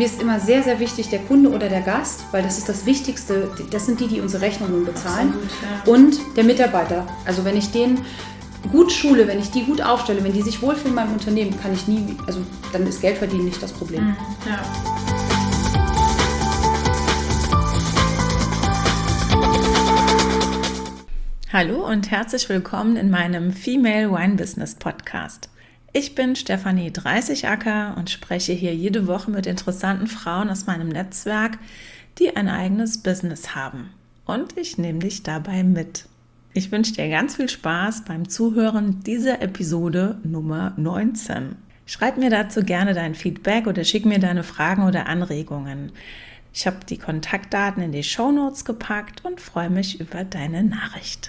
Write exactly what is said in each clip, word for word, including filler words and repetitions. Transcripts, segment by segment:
mir ist immer sehr, sehr wichtig der Kunde oder der Gast, weil das ist das Wichtigste. Das sind die, die unsere Rechnungen bezahlen. Absolut, ja. Und der Mitarbeiter. Also wenn ich den gut schule, wenn ich die gut aufstelle, wenn die sich wohlfühlen in meinem Unternehmen, kann ich nie, also dann ist Geldverdienen nicht das Problem. Mhm, ja. Hallo und herzlich willkommen in meinem Female Wine Business Podcast. Ich bin Stefanie Dreißigacker und spreche hier jede Woche mit interessanten Frauen aus meinem Netzwerk, die ein eigenes Business haben. Und ich nehme dich dabei mit. Ich wünsche dir ganz viel Spaß beim Zuhören dieser Episode Nummer neunzehn. Schreib mir dazu gerne dein Feedback oder schick mir deine Fragen oder Anregungen. Ich habe die Kontaktdaten in die Shownotes gepackt und freue mich über deine Nachricht.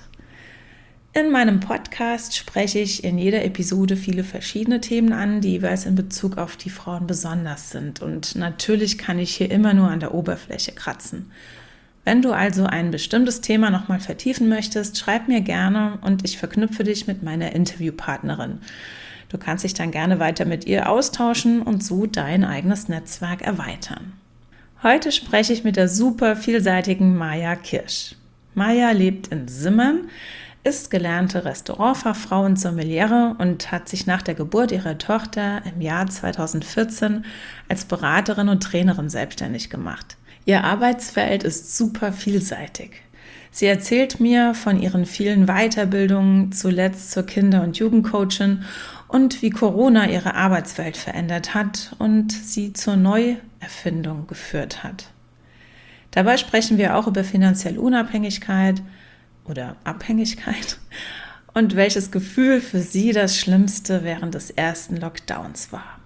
In meinem Podcast spreche ich in jeder Episode viele verschiedene Themen an, die jeweils in Bezug auf die Frauen besonders sind. Und natürlich kann ich hier immer nur an der Oberfläche kratzen. Wenn du also ein bestimmtes Thema nochmal vertiefen möchtest, schreib mir gerne und ich verknüpfe dich mit meiner Interviewpartnerin. Du kannst dich dann gerne weiter mit ihr austauschen und so dein eigenes Netzwerk erweitern. Heute spreche ich mit der super vielseitigen Maja Kirsch. Maja lebt in Simmern, ist gelernte Restaurantfachfrau und Sommeliere und hat sich nach der Geburt ihrer Tochter im Jahr zweitausendvierzehn als Beraterin und Trainerin selbstständig gemacht. Ihr Arbeitsfeld ist super vielseitig. Sie erzählt mir von ihren vielen Weiterbildungen, zuletzt zur Kinder- und Jugendcoachin und wie Corona ihre Arbeitswelt verändert hat und sie zur Neuerfindung geführt hat. Dabei sprechen wir auch über finanzielle Unabhängigkeit oder Abhängigkeit und welches Gefühl für sie das Schlimmste während des ersten Lockdowns war.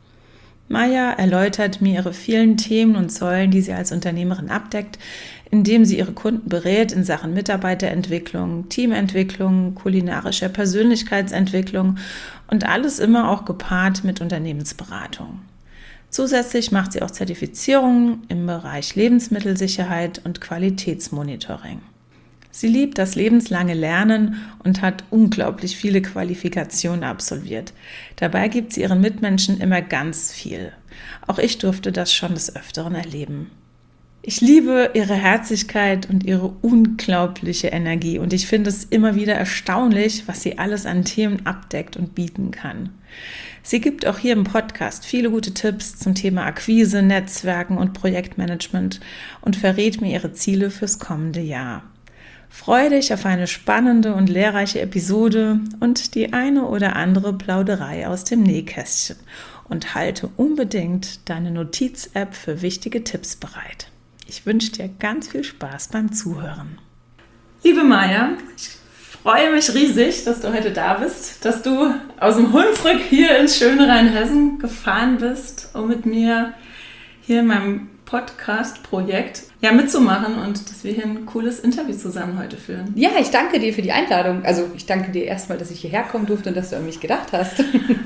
Maja erläutert mir ihre vielen Themen und Säulen, die sie als Unternehmerin abdeckt, indem sie ihre Kunden berät in Sachen Mitarbeiterentwicklung, Teamentwicklung, kulinarischer Persönlichkeitsentwicklung und alles immer auch gepaart mit Unternehmensberatung. Zusätzlich macht sie auch Zertifizierungen im Bereich Lebensmittelsicherheit und Qualitätsmonitoring. Sie liebt das lebenslange Lernen und hat unglaublich viele Qualifikationen absolviert. Dabei gibt sie ihren Mitmenschen immer ganz viel. Auch ich durfte das schon des Öfteren erleben. Ich liebe ihre Herzlichkeit und ihre unglaubliche Energie und ich finde es immer wieder erstaunlich, was sie alles an Themen abdeckt und bieten kann. Sie gibt auch hier im Podcast viele gute Tipps zum Thema Akquise, Netzwerken und Projektmanagement und verrät mir ihre Ziele fürs kommende Jahr. Freue dich auf eine spannende und lehrreiche Episode und die eine oder andere Plauderei aus dem Nähkästchen und halte unbedingt deine Notiz-App für wichtige Tipps bereit. Ich wünsche dir ganz viel Spaß beim Zuhören. Liebe Maja, ich freue mich riesig, dass du heute da bist, dass du aus dem Hunsrück hier ins schöne Rheinhessen gefahren bist, um mit mir hier in meinem Podcast-Projekt ja, mitzumachen und dass wir hier ein cooles Interview zusammen heute führen. Ja, ich danke dir für die Einladung. Also ich danke dir erstmal, dass ich hierher kommen durfte und dass du an mich gedacht hast.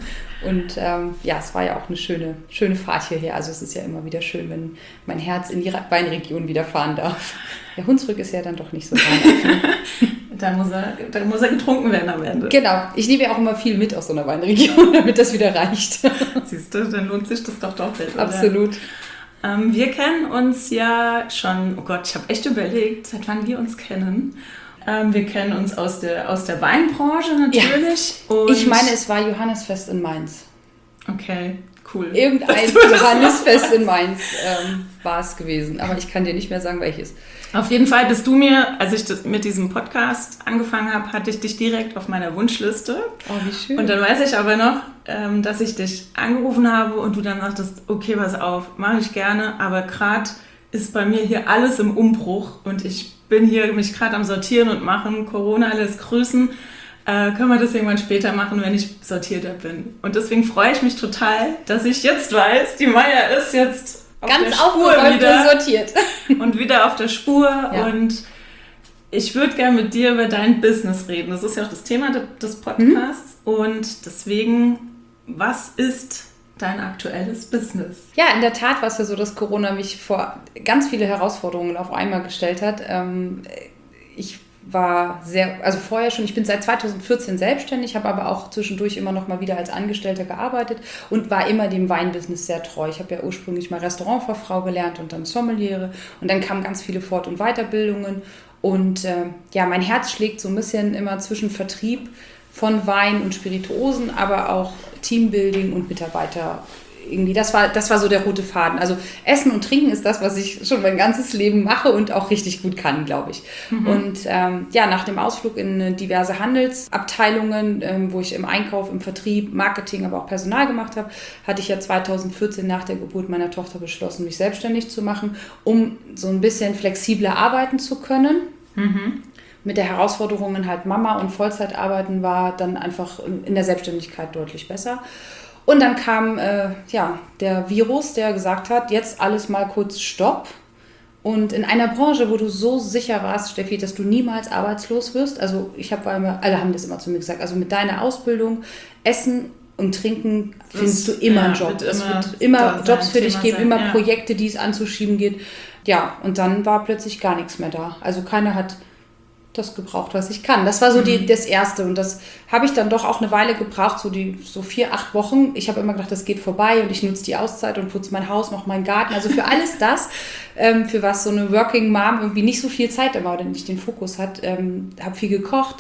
Und ähm, ja, es war ja auch eine schöne, schöne Fahrt hierher. Also es ist ja immer wieder schön, wenn mein Herz in die Weinregion wieder fahren darf. Der Hunsrück ist ja dann doch nicht so weit. Da muss er, da muss er getrunken werden am Ende. Genau, ich nehme ja auch immer viel mit aus so einer Weinregion, damit das wieder reicht. Siehst du, dann lohnt sich das doch doppelt. Absolut. Oder? Ähm, wir kennen uns ja schon, oh Gott, ich habe echt überlegt, seit wann wir uns kennen. Ähm, wir kennen uns aus der, aus der Weinbranche natürlich. Ja. Und ich meine, es war Johannesfest in Mainz. Okay, cool. Irgendein Johannesfest in Mainz ähm, war es gewesen, aber ich kann dir nicht mehr sagen, welches. Auf jeden Fall bist du mir, als ich das mit diesem Podcast angefangen habe, hatte ich dich direkt auf meiner Wunschliste. Oh, wie schön. Und dann weiß ich aber noch, ähm, dass ich dich angerufen habe und du dann sagtest, okay, pass auf, mache ich gerne, aber gerade ist bei mir hier alles im Umbruch und ich bin hier mich gerade am Sortieren und machen, Corona lässt grüßen, äh, können wir das irgendwann später machen, wenn ich sortierter bin. Und deswegen freue ich mich total, dass ich jetzt weiß, die Maja ist jetzt auf ganz der Spur wieder sortiert. Und wieder auf der Spur. Ja. Und ich würde gerne mit dir über dein Business reden. Das ist ja auch das Thema des Podcasts. Mhm. Und deswegen, was ist dein aktuelles Business? Ja, in der Tat war es ja so, dass Corona mich vor ganz viele Herausforderungen auf einmal gestellt hat. Ich war sehr, also vorher schon, ich bin seit zweitausendvierzehn selbstständig, habe aber auch zwischendurch immer noch mal wieder als Angestellte gearbeitet und war immer dem Weinbusiness sehr treu. Ich habe ja ursprünglich mal Restaurantfachfrau gelernt und dann Sommeliere und dann kamen ganz viele Fort- und Weiterbildungen und äh, ja, mein Herz schlägt so ein bisschen immer zwischen Vertrieb von Wein und Spirituosen, aber auch Teambuilding und Mitarbeiter. Irgendwie, das war, das war so der rote Faden. Also Essen und Trinken ist das, was ich schon mein ganzes Leben mache und auch richtig gut kann, glaube ich. Mhm. Und ähm, ja, nach dem Ausflug in diverse Handelsabteilungen, ähm, wo ich im Einkauf, im Vertrieb, Marketing, aber auch Personal gemacht habe, hatte ich ja zweitausendvierzehn nach der Geburt meiner Tochter beschlossen, mich selbstständig zu machen, um so ein bisschen flexibler arbeiten zu können. Mhm. Mit der Herausforderung halt Mama und Vollzeitarbeiten war dann einfach in der Selbstständigkeit deutlich besser. Und dann kam äh, ja, der Virus, der gesagt hat, jetzt alles mal kurz Stopp. Und in einer Branche, wo du so sicher warst, Steffi, dass du niemals arbeitslos wirst, also ich habe immer, alle haben das immer zu mir gesagt, also mit deiner Ausbildung, Essen und Trinken findest du immer einen Job. Es wird immer Jobs für dich geben, immer Projekte, die es anzuschieben geht. Ja, und dann war plötzlich gar nichts mehr da. Also keiner hat das gebraucht, was ich kann. Das war so die, das Erste und das habe ich dann doch auch eine Weile gebraucht, so die so vier, acht Wochen. Ich habe immer gedacht, das geht vorbei und ich nutze die Auszeit und putze mein Haus, mache meinen Garten. Also für alles das, ähm, für was so eine Working Mom irgendwie nicht so viel Zeit immer oder nicht den Fokus hat, ähm, habe viel gekocht.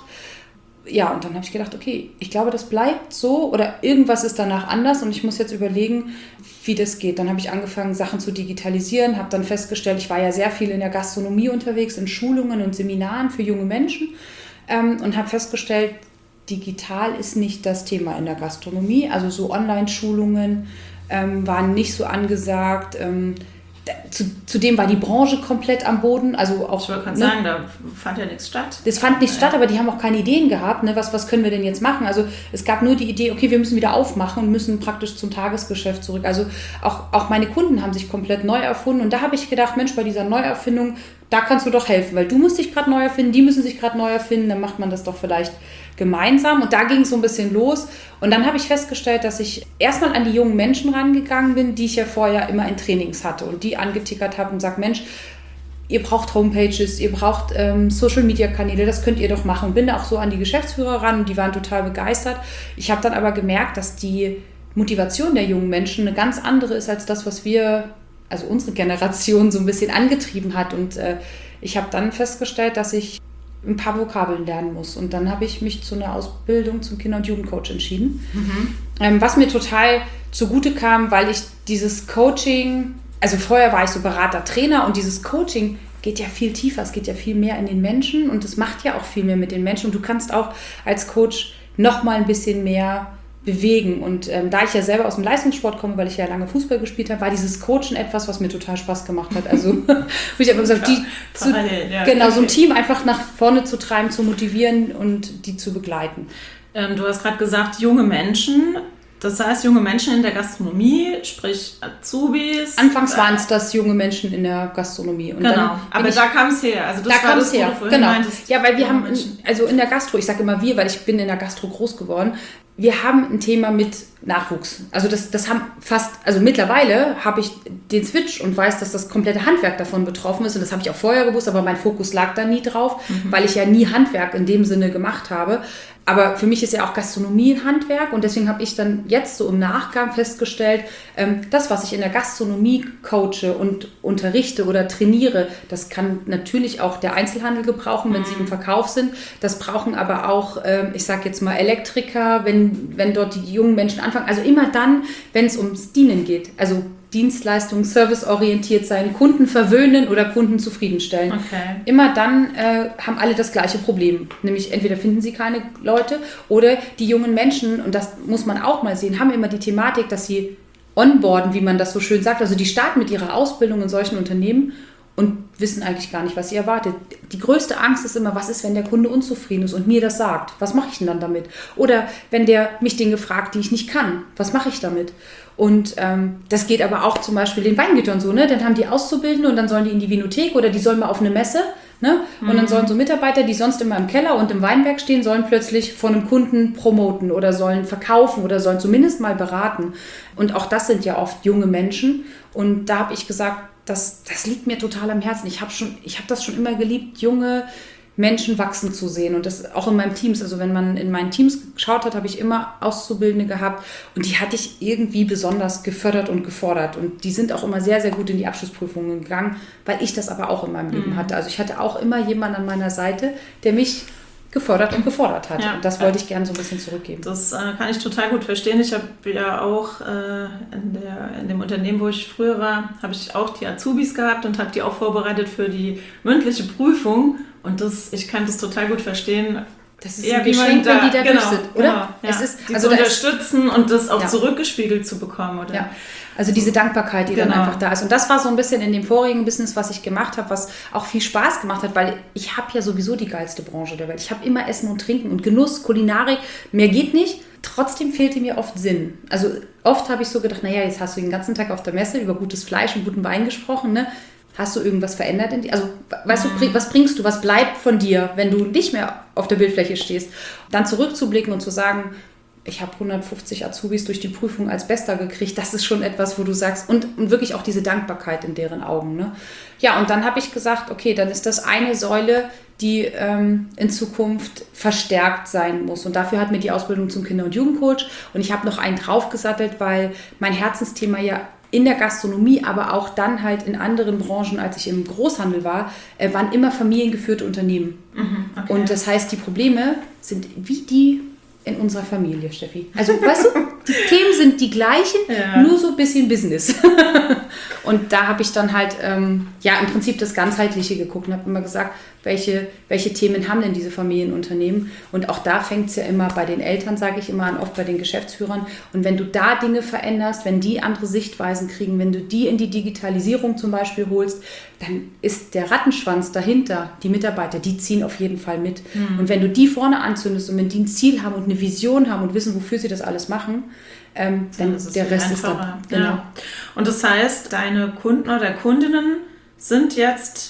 Ja, und dann habe ich gedacht, okay, ich glaube, das bleibt so oder irgendwas ist danach anders und ich muss jetzt überlegen, wie das geht. Dann habe ich angefangen, Sachen zu digitalisieren, habe dann festgestellt, ich war ja sehr viel in der Gastronomie unterwegs, in Schulungen und Seminaren für junge Menschen ähm, und habe festgestellt, digital ist nicht das Thema in der Gastronomie. Also so Online-Schulungen ähm, waren nicht so angesagt. Ähm, Zu, zudem war die Branche komplett am Boden. Also auch, ich wollte gerade ne, sagen, da fand ja nichts statt. Das fand nicht statt, aber die haben auch keine Ideen gehabt. Ne? Was, was können wir denn jetzt machen? Also es gab nur die Idee, okay, wir müssen wieder aufmachen und müssen praktisch zum Tagesgeschäft zurück. Also auch, auch meine Kunden haben sich komplett neu erfunden. Und da habe ich gedacht, Mensch, bei dieser Neuerfindung, da kannst du doch helfen. Weil du musst dich gerade neu erfinden, die müssen sich gerade neu erfinden. Dann macht man das doch vielleicht gemeinsam. Und da ging es so ein bisschen los. Und dann habe ich festgestellt, dass ich erstmal an die jungen Menschen rangegangen bin, die ich ja vorher immer in Trainings hatte und die angetickert habe und sage, Mensch, ihr braucht Homepages, ihr braucht ähm, Social-Media-Kanäle, das könnt ihr doch machen. Bin da auch so an die Geschäftsführer ran und die waren total begeistert. Ich habe dann aber gemerkt, dass die Motivation der jungen Menschen eine ganz andere ist als das, was wir, also unsere Generation so ein bisschen angetrieben hat. Und äh, ich habe dann festgestellt, dass ich ein paar Vokabeln lernen muss. Und dann habe ich mich zu einer Ausbildung zum Kinder- und Jugendcoach entschieden. Mhm. Ähm, was mir total zugute kam, weil ich dieses Coaching, also vorher war ich so Berater, Trainer und dieses Coaching geht ja viel tiefer, es geht ja viel mehr in den Menschen und es macht ja auch viel mehr mit den Menschen und du kannst auch als Coach noch mal ein bisschen mehr bewegen. Und ähm, da ich ja selber aus dem Leistungssport komme, weil ich ja lange Fußball gespielt habe, war dieses Coachen etwas, was mir total Spaß gemacht hat. Also, wo ich einfach gesagt, die zu, ja. genau, so ein Team einfach nach vorne zu treiben, zu motivieren und die zu begleiten. Ähm, du hast gerade gesagt, junge Menschen. Das heißt, junge Menschen in der Gastronomie, sprich Azubis. Anfangs waren es das junge Menschen in der Gastronomie. Und genau, dann aber ich, da kam es her. Also das da kam es her, genau. Meintest, ja, weil wir haben, in, also in der Gastro, ich sage immer wir, weil ich bin in der Gastro groß geworden, wir haben ein Thema mit Nachwuchs. Also das, das haben fast, also mittlerweile habe ich den Switch und weiß, dass das komplette Handwerk davon betroffen ist. Und das habe ich auch vorher gewusst, aber mein Fokus lag da nie drauf, mhm. weil ich ja nie Handwerk in dem Sinne gemacht habe. Aber für mich ist ja auch Gastronomie ein Handwerk und deswegen habe ich dann jetzt so im Nachgang festgestellt, ähm, das, was ich in der Gastronomie coache und unterrichte oder trainiere, das kann natürlich auch der Einzelhandel gebrauchen, wenn mhm. sie im Verkauf sind. Das brauchen aber auch, ähm, ich sage jetzt mal Elektriker, wenn, wenn dort die jungen Menschen anfangen. Also immer dann, wenn es ums Dienen geht, also Dienstleistung, serviceorientiert sein, Kunden verwöhnen oder Kunden zufriedenstellen. Okay. Immer dann äh, haben alle das gleiche Problem. Nämlich entweder finden sie keine Leute oder die jungen Menschen, und das muss man auch mal sehen, haben immer die Thematik, dass sie onboarden, wie man das so schön sagt. Also die starten mit ihrer Ausbildung in solchen Unternehmen und wissen eigentlich gar nicht, was sie erwartet. Die größte Angst ist immer, was ist, wenn der Kunde unzufrieden ist und mir das sagt? Was mache ich denn dann damit? Oder wenn der mich Dinge fragt, die ich nicht kann, was mache ich damit? Und ähm, das geht aber auch zum Beispiel den Weingütern so, ne? Dann haben die Auszubildende und dann sollen die in die Vinothek oder die sollen mal auf eine Messe, ne? Und mhm. dann sollen so Mitarbeiter, die sonst immer im Keller und im Weinberg stehen, sollen plötzlich von einem Kunden promoten oder sollen verkaufen oder sollen zumindest mal beraten. Und auch das sind ja oft junge Menschen. Und da habe ich gesagt, das, das liegt mir total am Herzen. Ich habe schon, ich habe das schon immer geliebt, junge Menschen wachsen zu sehen und das auch in meinem Teams. Also wenn man in meinen Teams geschaut hat, habe ich immer Auszubildende gehabt und die hatte ich irgendwie besonders gefördert und gefordert und die sind auch immer sehr, sehr gut in die Abschlussprüfungen gegangen, weil ich das aber auch in meinem Leben hatte. Also ich hatte auch immer jemanden an meiner Seite, der mich gefördert und gefordert hat. Ja, und das wollte ich gerne so ein bisschen zurückgeben. Das äh, kann ich total gut verstehen. Ich habe ja auch äh, in, der, in dem Unternehmen, wo ich früher war, habe ich auch die Azubis gehabt und habe die auch vorbereitet für die mündliche Prüfung. Und das, ich kann das total gut verstehen. Das ist ja, ein Geschenk, da, wenn die da genau, durch sind, oder? Genau, ja. Es ist, die also zu unterstützen und das auch ja. zurückgespiegelt zu bekommen, oder? Ja. Also diese Dankbarkeit, die genau. dann einfach da ist. Und das war so ein bisschen in dem vorigen Business, was ich gemacht habe, was auch viel Spaß gemacht hat, weil ich habe ja sowieso die geilste Branche der Welt. Ich habe immer Essen und Trinken und Genuss, Kulinarik. Mehr geht nicht. Trotzdem fehlte mir oft Sinn. Also oft habe ich so gedacht, naja, jetzt hast du den ganzen Tag auf der Messe über gutes Fleisch und guten Wein gesprochen, ne? Hast du irgendwas verändert in dir? Also, weißt du, was bringst du? Was bleibt von dir, wenn du nicht mehr auf der Bildfläche stehst? Dann zurückzublicken und zu sagen, ich habe hundertfünfzig Azubis durch die Prüfung als Bester gekriegt. Das ist schon etwas, wo du sagst, und, und wirklich auch diese Dankbarkeit in deren Augen. Ne? Ja, und dann habe ich gesagt, okay, dann ist das eine Säule, die ähm, in Zukunft verstärkt sein muss. Und dafür hat mir die Ausbildung zum Kinder- und Jugendcoach. Und ich habe noch einen draufgesattelt, weil mein Herzensthema ja in der Gastronomie, aber auch dann halt in anderen Branchen, als ich im Großhandel war, äh, waren immer familiengeführte Unternehmen. Mhm, okay. Und das heißt, die Probleme sind wie die in unserer Familie, Steffi. Also, weißt du, die Themen sind die gleichen, ja. nur so ein bisschen Business. Und da habe ich dann halt, ähm, ja, im Prinzip das Ganzheitliche geguckt und habe immer gesagt, welche, welche Themen haben denn diese Familienunternehmen? Und auch da fängt es ja immer bei den Eltern, sage ich immer, an, oft bei den Geschäftsführern. Und wenn du da Dinge veränderst, wenn die andere Sichtweisen kriegen, wenn du die in die Digitalisierung zum Beispiel holst, dann ist der Rattenschwanz dahinter, die Mitarbeiter, die ziehen auf jeden Fall mit. Mhm. Und wenn du die vorne anzündest und wenn die ein Ziel haben und eine Vision haben und wissen, wofür sie das alles machen, ähm, dann ist der Rest ist dann. Genau. Ja. Und das heißt, deine Kunden oder Kundinnen sind jetzt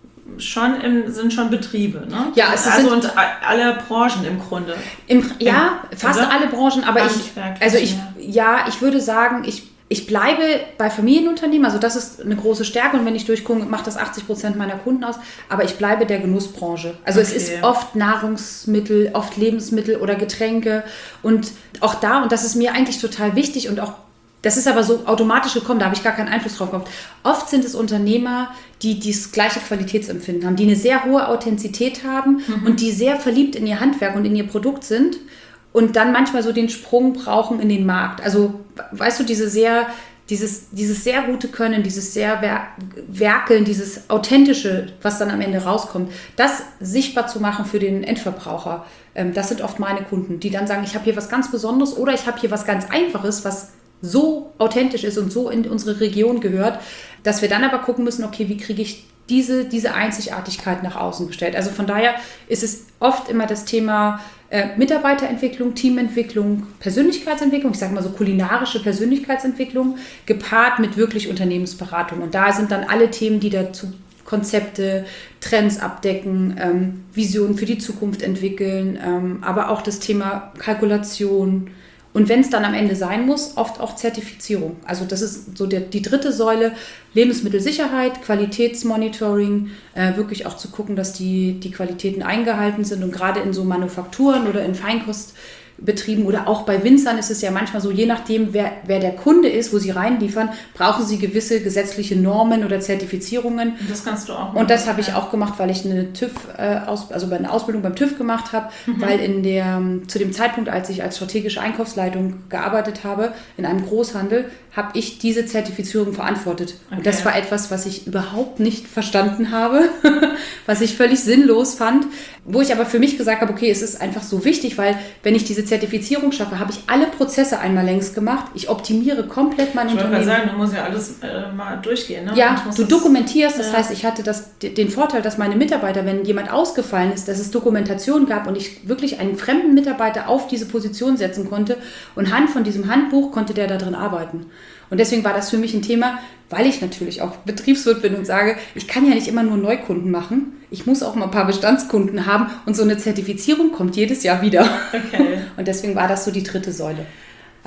schon im, sind schon Betriebe, ne? Ja, es also sind und alle Branchen im Grunde. Im, ja, Im, fast oder? alle Branchen, aber ich, also ich, ja, ich würde sagen, ich Ich bleibe bei Familienunternehmen, also das ist eine große Stärke und wenn ich durchgucke, macht das achtzig Prozent meiner Kunden aus, aber ich bleibe der Genussbranche. Also okay. Es ist oft Nahrungsmittel, oft Lebensmittel oder Getränke und auch da, und das ist mir eigentlich total wichtig und auch, das ist aber so automatisch gekommen, da habe ich gar keinen Einfluss drauf gehabt. Oft sind es Unternehmer, die das gleiche Qualitätsempfinden haben, die eine sehr hohe Authentizität haben mhm. und die sehr verliebt in ihr Handwerk und in ihr Produkt sind. Und dann manchmal so den Sprung brauchen in den Markt. Also, weißt du, diese sehr, dieses, dieses sehr gute Können, dieses sehr wer- Werkeln, dieses Authentische, was dann am Ende rauskommt, das sichtbar zu machen für den Endverbraucher, ähm, das sind oft meine Kunden, die dann sagen, ich habe hier was ganz Besonderes oder ich habe hier was ganz Einfaches, was so authentisch ist und so in unsere Region gehört, dass wir dann aber gucken müssen, okay, wie kriege ich diese, diese Einzigartigkeit nach außen gestellt. Also von daher ist es oft immer das Thema äh, Mitarbeiterentwicklung, Teamentwicklung, Persönlichkeitsentwicklung, ich sage mal so kulinarische Persönlichkeitsentwicklung, gepaart mit wirklich Unternehmensberatung. Und da sind dann alle Themen, die dazu Konzepte, Trends abdecken, ähm, Visionen für die Zukunft entwickeln, ähm, aber auch das Thema Kalkulation. Und wenn es dann am Ende sein muss, oft auch Zertifizierung. Also das ist so der, die dritte Säule, Lebensmittelsicherheit, Qualitätsmonitoring, äh, wirklich auch zu gucken, dass die, die Qualitäten eingehalten sind. Und gerade in so Manufakturen oder in Feinkostbetrieben oder auch bei Winzern ist es ja manchmal so, je nachdem, wer, wer der Kunde ist, wo sie reinliefern, brauchen sie gewisse gesetzliche Normen oder Zertifizierungen. Und das kannst du auch machen. Und das habe ich auch gemacht, weil ich eine TÜV, äh, aus, also eine Ausbildung beim TÜV gemacht habe, mhm. weil in der, zu dem Zeitpunkt, als ich als strategische Einkaufsleitung gearbeitet habe, in einem Großhandel, habe ich diese Zertifizierung verantwortet. Okay. Und das war etwas, was ich überhaupt nicht verstanden habe, was ich völlig sinnlos fand, wo ich aber für mich gesagt habe, okay, es ist einfach so wichtig, weil wenn ich diese Zertifizierung schaffe, habe ich alle Prozesse einmal längst gemacht. Ich optimiere komplett mein ich Unternehmen. Ich wollte sagen, du musst ja alles äh, mal durchgehen. Ne? Ja, du dokumentierst. Das ja. heißt, ich hatte das, den Vorteil, dass meine Mitarbeiter, wenn jemand ausgefallen ist, dass es Dokumentation gab und ich wirklich einen fremden Mitarbeiter auf diese Position setzen konnte und anhand von diesem Handbuch konnte der da drin arbeiten. Und deswegen war das für mich ein Thema, weil ich natürlich auch Betriebswirt bin und sage, ich kann ja nicht immer nur Neukunden machen. Ich muss auch mal ein paar Bestandskunden haben und so eine Zertifizierung kommt jedes Jahr wieder. Okay. Und deswegen war das so die dritte Säule.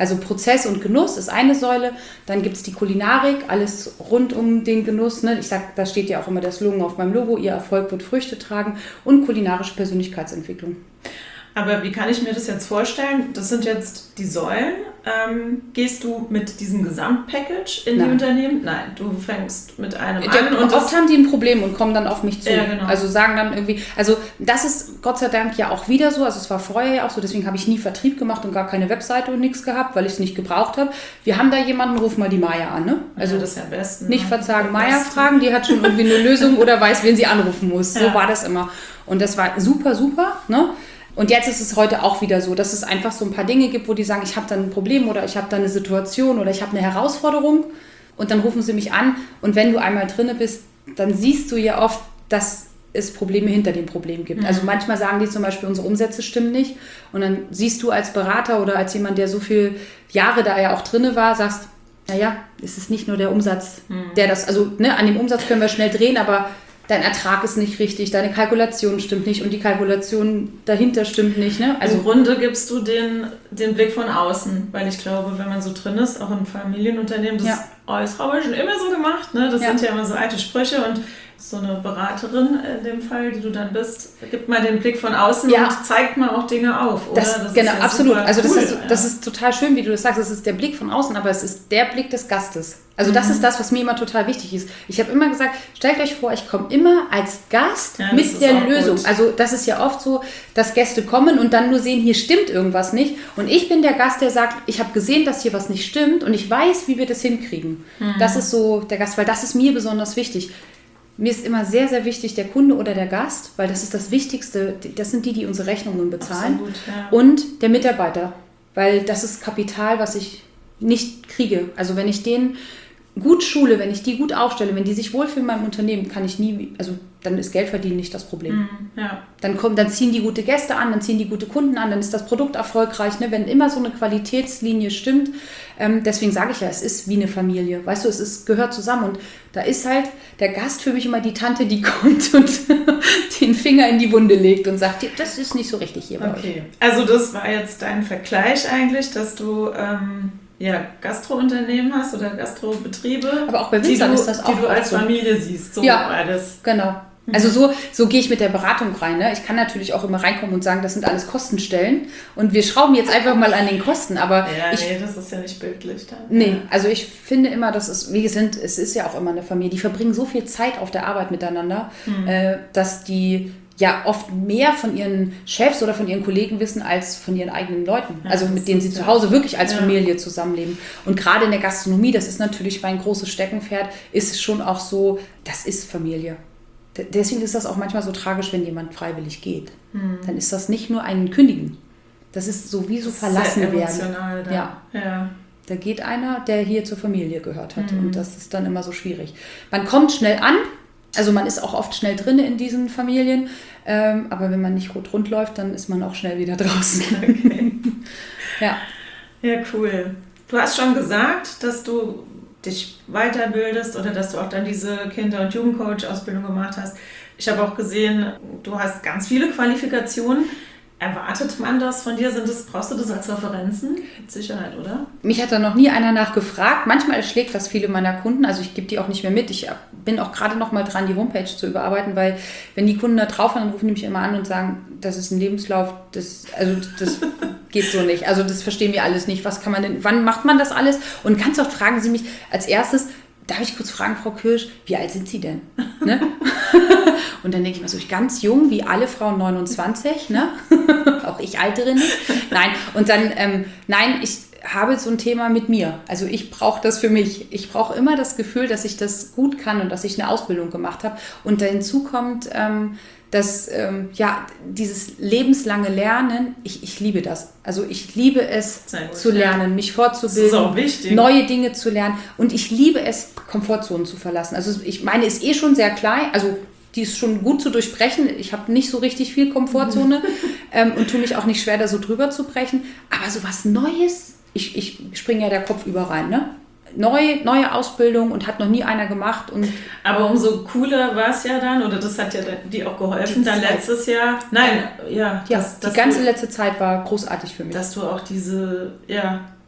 Also Prozess und Genuss ist eine Säule, dann gibt es die Kulinarik, alles rund um den Genuss. Ne? Ich sag, da steht ja auch immer der Slogan auf meinem Logo, ihr Erfolg wird Früchte tragen, und kulinarische Persönlichkeitsentwicklung. Aber wie kann ich mir das jetzt vorstellen? Das sind jetzt die Säulen. Ähm, gehst du mit diesem Gesamtpackage in Nein. die Unternehmen? Nein, du fängst mit einem Der, an. Und oft haben die ein Problem und kommen dann auf mich zu. Ja, genau. Also sagen dann irgendwie, also das ist Gott sei Dank ja auch wieder so, also es war vorher ja auch so, deswegen habe ich nie Vertrieb gemacht und gar keine Webseite und nichts gehabt, weil ich es nicht gebraucht habe. Wir haben da jemanden, ruf mal die Maya an. Ne? Also ja, das ist ja am besten. Nicht verzagen, Maya fragen, die hat schon irgendwie eine Lösung oder weiß, wen sie anrufen muss. So ja. war das immer. Und das war super, super, ne? Und jetzt ist es heute auch wieder so, dass es einfach so ein paar Dinge gibt, wo die sagen, ich habe da ein Problem oder ich habe da eine Situation oder ich habe eine Herausforderung, und dann rufen sie mich an, und wenn du einmal drinne bist, dann siehst du ja oft, dass es Probleme hinter dem Problem gibt. Mhm. Also manchmal sagen die zum Beispiel, unsere Umsätze stimmen nicht, und dann siehst du als Berater oder als jemand, der so viele Jahre da ja auch drinne war, sagst, naja, es ist nicht nur der Umsatz, mhm. der das, also ne, an dem Umsatz können wir schnell drehen, aber dein Ertrag ist nicht richtig, deine Kalkulation stimmt nicht und die Kalkulation dahinter stimmt nicht. Ne? Also im Grunde gibst du den, den Blick von außen, weil ich glaube, wenn man so drin ist, auch in Familienunternehmen, das, ja. oh, das haben wir schon immer so gemacht. Ne? Das ja. sind ja immer so alte Sprüche, und so eine Beraterin in dem Fall, die du dann bist, gibt mal den Blick von außen ja. und zeigt mal auch Dinge auf, oder? Das, das genau, ist ja absolut. Also das, cool, ist, ja. das ist total schön, wie du das sagst. Es ist der Blick von außen, aber es ist der Blick des Gastes. Also das mhm. ist das, was mir immer total wichtig ist. Ich habe immer gesagt, stellt euch vor, ich komme immer als Gast ja, mit der Lösung. Gut. Also das ist ja oft so, dass Gäste kommen und dann nur sehen, hier stimmt irgendwas nicht. Und ich bin der Gast, der sagt, ich habe gesehen, dass hier was nicht stimmt und ich weiß, wie wir das hinkriegen. Mhm. Das ist so der Gast, weil das ist mir besonders wichtig. Mir ist immer sehr, sehr wichtig der Kunde oder der Gast, weil das ist das Wichtigste. Das sind die, die unsere Rechnungen bezahlen. Absolut, ja. Und der Mitarbeiter, weil das ist Kapital, was ich nicht kriege. Also wenn ich den gut schule, wenn ich die gut aufstelle, wenn die sich wohlfühlen in meinem Unternehmen, kann ich nie, also dann ist Geld verdienen nicht das Problem. Mm, ja. Dann kommen, dann ziehen die gute Gäste an, dann ziehen die gute Kunden an, dann ist das Produkt erfolgreich, ne? Wenn immer so eine Qualitätslinie stimmt. Ähm, deswegen sage ich ja, es ist wie eine Familie. Weißt du, es ist, gehört zusammen, und da ist halt der Gast für mich immer die Tante, die kommt und den Finger in die Wunde legt und sagt, das ist nicht so richtig hier bei euch. Okay, also das war jetzt dein Vergleich eigentlich, dass du ähm ja, Gastrounternehmen hast oder Gastrobetriebe, aber auch bei Winzern ist das auch, die du als so. Familie siehst. So ja, alles. Genau. Also so, so gehe ich mit der Beratung rein. Ne? Ich kann natürlich auch immer reinkommen und sagen, das sind alles Kostenstellen und wir schrauben jetzt einfach mal an den Kosten. Aber ja, ich, nee, das ist ja nicht bildlich dann. Nee, also ich finde immer, das ist, wie sind, es ist ja auch immer eine Familie, die verbringen so viel Zeit auf der Arbeit miteinander, mhm. äh, dass die ja oft mehr von ihren Chefs oder von ihren Kollegen wissen als von ihren eigenen Leuten. Ja, also mit denen sie zu Hause wirklich als ja. Familie zusammenleben. Und gerade in der Gastronomie, das ist natürlich mein großes Steckenpferd, ist es schon auch so, das ist Familie. D- deswegen ist das auch manchmal so tragisch, wenn jemand freiwillig geht. Mhm. Dann ist das nicht nur ein Kündigen. Das ist sowieso verlassen werden. Emotional dann. Ja. ja. Da geht einer, der hier zur Familie gehört hat. Mhm. Und das ist dann immer so schwierig. Man kommt schnell an. Also man ist auch oft schnell drin in diesen Familien, ähm, aber wenn man nicht rot rund läuft, dann ist man auch schnell wieder draußen. Okay. ja. Ja, cool. Du hast schon gesagt, dass du dich weiterbildest oder dass du auch dann diese Kinder- und Jugendcoach-Ausbildung gemacht hast. Ich habe auch gesehen, du hast ganz viele Qualifikationen. Erwartet man das von dir? Sind das, brauchst du das als Referenzen? Mit Sicherheit, oder? Mich hat da noch nie einer nachgefragt. Manchmal erschlägt das viele meiner Kunden. Also ich gebe die auch nicht mehr mit. Ich bin auch gerade noch mal dran, die Homepage zu überarbeiten, weil wenn die Kunden da drauf haben, dann rufen die mich immer an und sagen, das ist ein Lebenslauf, das, also das geht so nicht. Also das verstehen wir alles nicht. Was kann man denn, wann macht man das alles? Und ganz oft fragen sie mich als erstes, darf ich kurz fragen, Frau Kirsch, wie alt sind Sie denn? Ne? Und dann denke ich mir so, ich ganz jung, wie alle Frauen neunundzwanzig, ne? Auch ich altere nicht. Nein, und dann, ähm, nein, ich habe so ein Thema mit mir. Also ich brauche das für mich. Ich brauche immer das Gefühl, dass ich das gut kann und dass ich eine Ausbildung gemacht habe. Und da hinzu kommt, ähm, dass ähm, ja, dieses lebenslange Lernen, ich, ich liebe das. Also ich liebe es gut, zu lernen, ja. mich fortzubilden, das ist auch wichtig. Neue Dinge zu lernen. Und ich liebe es, Komfortzonen zu verlassen. Also ich meine, ist eh schon sehr klein, also die ist schon gut zu durchbrechen. Ich habe nicht so richtig viel Komfortzone ähm, und tue mich auch nicht schwer, da so drüber zu brechen. Aber so was Neues, ich, ich springe ja der Kopf über rein, ne? Neu, neue Ausbildung und hat noch nie einer gemacht. Und aber umso cooler war es ja dann, oder das hat ja dir auch geholfen, dann letztes Jahr. Nein, ja. ja das, die das ganze du, letzte Zeit war großartig für mich. Dass du auch diese, ja,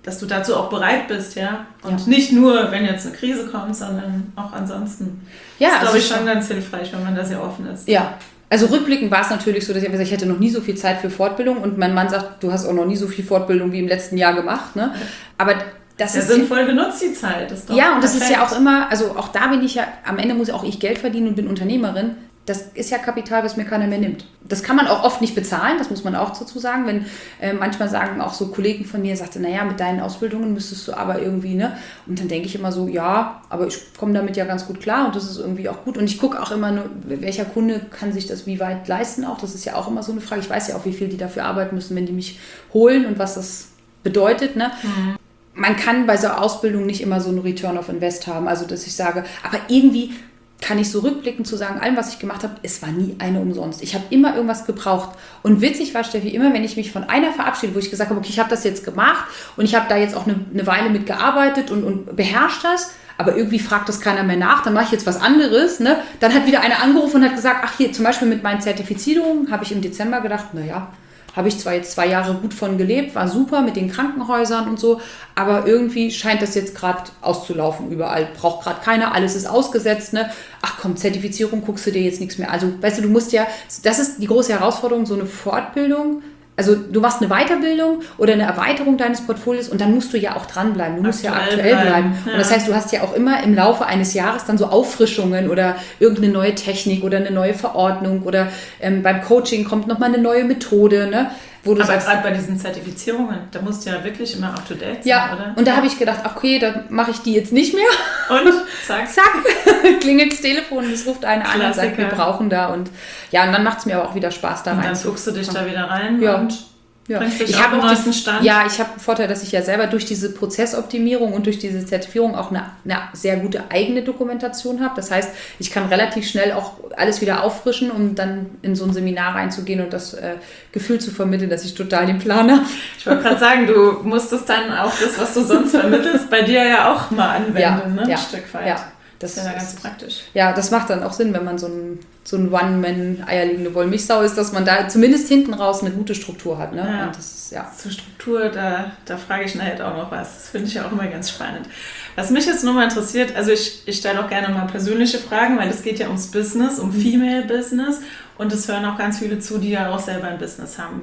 dass du dazu auch bereit bist, ja. Und ja. nicht nur, wenn jetzt eine Krise kommt, sondern auch ansonsten. Ja, das ist, glaube also ich, schon ganz hilfreich, wenn man da sehr offen ist. Ja. Also rückblickend war es natürlich so, dass ich gesagt, ich hätte noch nie so viel Zeit für Fortbildung und mein Mann sagt, du hast auch noch nie so viel Fortbildung wie im letzten Jahr gemacht. Ne? Aber das ja, ist sinnvoll genutzt, die Zeit. Ist doch ja, und das perfekt. ist ja auch immer, also auch da bin ich ja, am Ende muss auch ich Geld verdienen und bin Unternehmerin. Das ist ja Kapital, was mir keiner mehr nimmt. Das kann man auch oft nicht bezahlen, das muss man auch dazu sagen. Wenn äh, manchmal sagen auch so Kollegen von mir, sagte, naja, mit deinen Ausbildungen müsstest du aber irgendwie, ne? Und dann denke ich immer so, ja, aber ich komme damit ja ganz gut klar und das ist irgendwie auch gut. Und ich gucke auch immer nur, welcher Kunde kann sich das wie weit leisten auch. Das ist ja auch immer so eine Frage. Ich weiß ja auch, wie viel die dafür arbeiten müssen, wenn die mich holen und was das bedeutet, ne? Mhm. Man kann bei so einer Ausbildung nicht immer so einen Return of Invest haben. Also, dass ich sage, aber irgendwie kann ich so rückblickend zu sagen, allem, was ich gemacht habe, es war nie eine umsonst. Ich habe immer irgendwas gebraucht. Und witzig war, Steffi, immer wenn ich mich von einer verabschiede, wo ich gesagt habe, okay, ich habe das jetzt gemacht und ich habe da jetzt auch eine, eine Weile mit gearbeitet und, und beherrscht das, aber irgendwie fragt das keiner mehr nach, dann mache ich jetzt was anderes. Ne? Dann hat wieder einer angerufen und hat gesagt, ach hier, zum Beispiel mit meinen Zertifizierungen habe ich im Dezember gedacht, naja, habe ich zwar jetzt zwei Jahre gut von gelebt, war super mit den Krankenhäusern und so, aber irgendwie scheint das jetzt gerade auszulaufen überall. Braucht gerade keiner, alles ist ausgesetzt. Ne? Ach komm, Zertifizierung, guckst du dir jetzt nichts mehr. Also, weißt du, du musst ja, das ist die große Herausforderung, so eine Fortbildung. Also du machst eine Weiterbildung oder eine Erweiterung deines Portfolios und dann musst du ja auch dranbleiben. Du musst aktuell ja aktuell bleiben. bleiben. Ja. Und das heißt, du hast ja auch immer im Laufe eines Jahres dann so Auffrischungen oder irgendeine neue Technik oder eine neue Verordnung oder ähm, beim Coaching kommt nochmal eine neue Methode, ne? Wo du aber gerade bei diesen Zertifizierungen, da musst du ja wirklich immer up to date sein, ja, oder? Und da habe ich gedacht, okay, dann mache ich die jetzt nicht mehr. Und zack. Zack, klingelt das Telefon, es ruft einer an und sagt, wir brauchen da. Und ja, und dann macht es mir aber auch wieder Spaß da rein. Und dann fuchst du dich da wieder rein ja. und ja. bringst dich ich auf den auch neuesten die, Stand. Ja, ich habe einen Vorteil, dass ich ja selber durch diese Prozessoptimierung und durch diese Zertifizierung auch eine, eine sehr gute eigene Dokumentation habe. Das heißt, ich kann relativ schnell auch alles wieder auffrischen, um dann in so ein Seminar reinzugehen und das äh, Gefühl zu vermitteln, dass ich total den Plan habe. Ich wollte gerade sagen, du musstest dann auch das, was du sonst vermittelst, bei dir ja auch mal anwenden, ja, ne? Ja, ein Stück weit. Ja. Das ist ja ganz praktisch. Ja, das macht dann auch Sinn, wenn man so ein, so ein One-Man eierlegende Wollmilchsau ist, dass man da zumindest hinten raus eine gute Struktur hat. Ne? Ja. Und das ist, ja. Zur Struktur, da, da frage ich nachher auch noch was. Das finde ich ja auch immer ganz spannend. Was mich jetzt nur mal interessiert, also ich, ich stelle auch gerne mal persönliche Fragen, weil es geht ja ums Business, um Female Business und es hören auch ganz viele zu, die ja auch selber ein Business haben.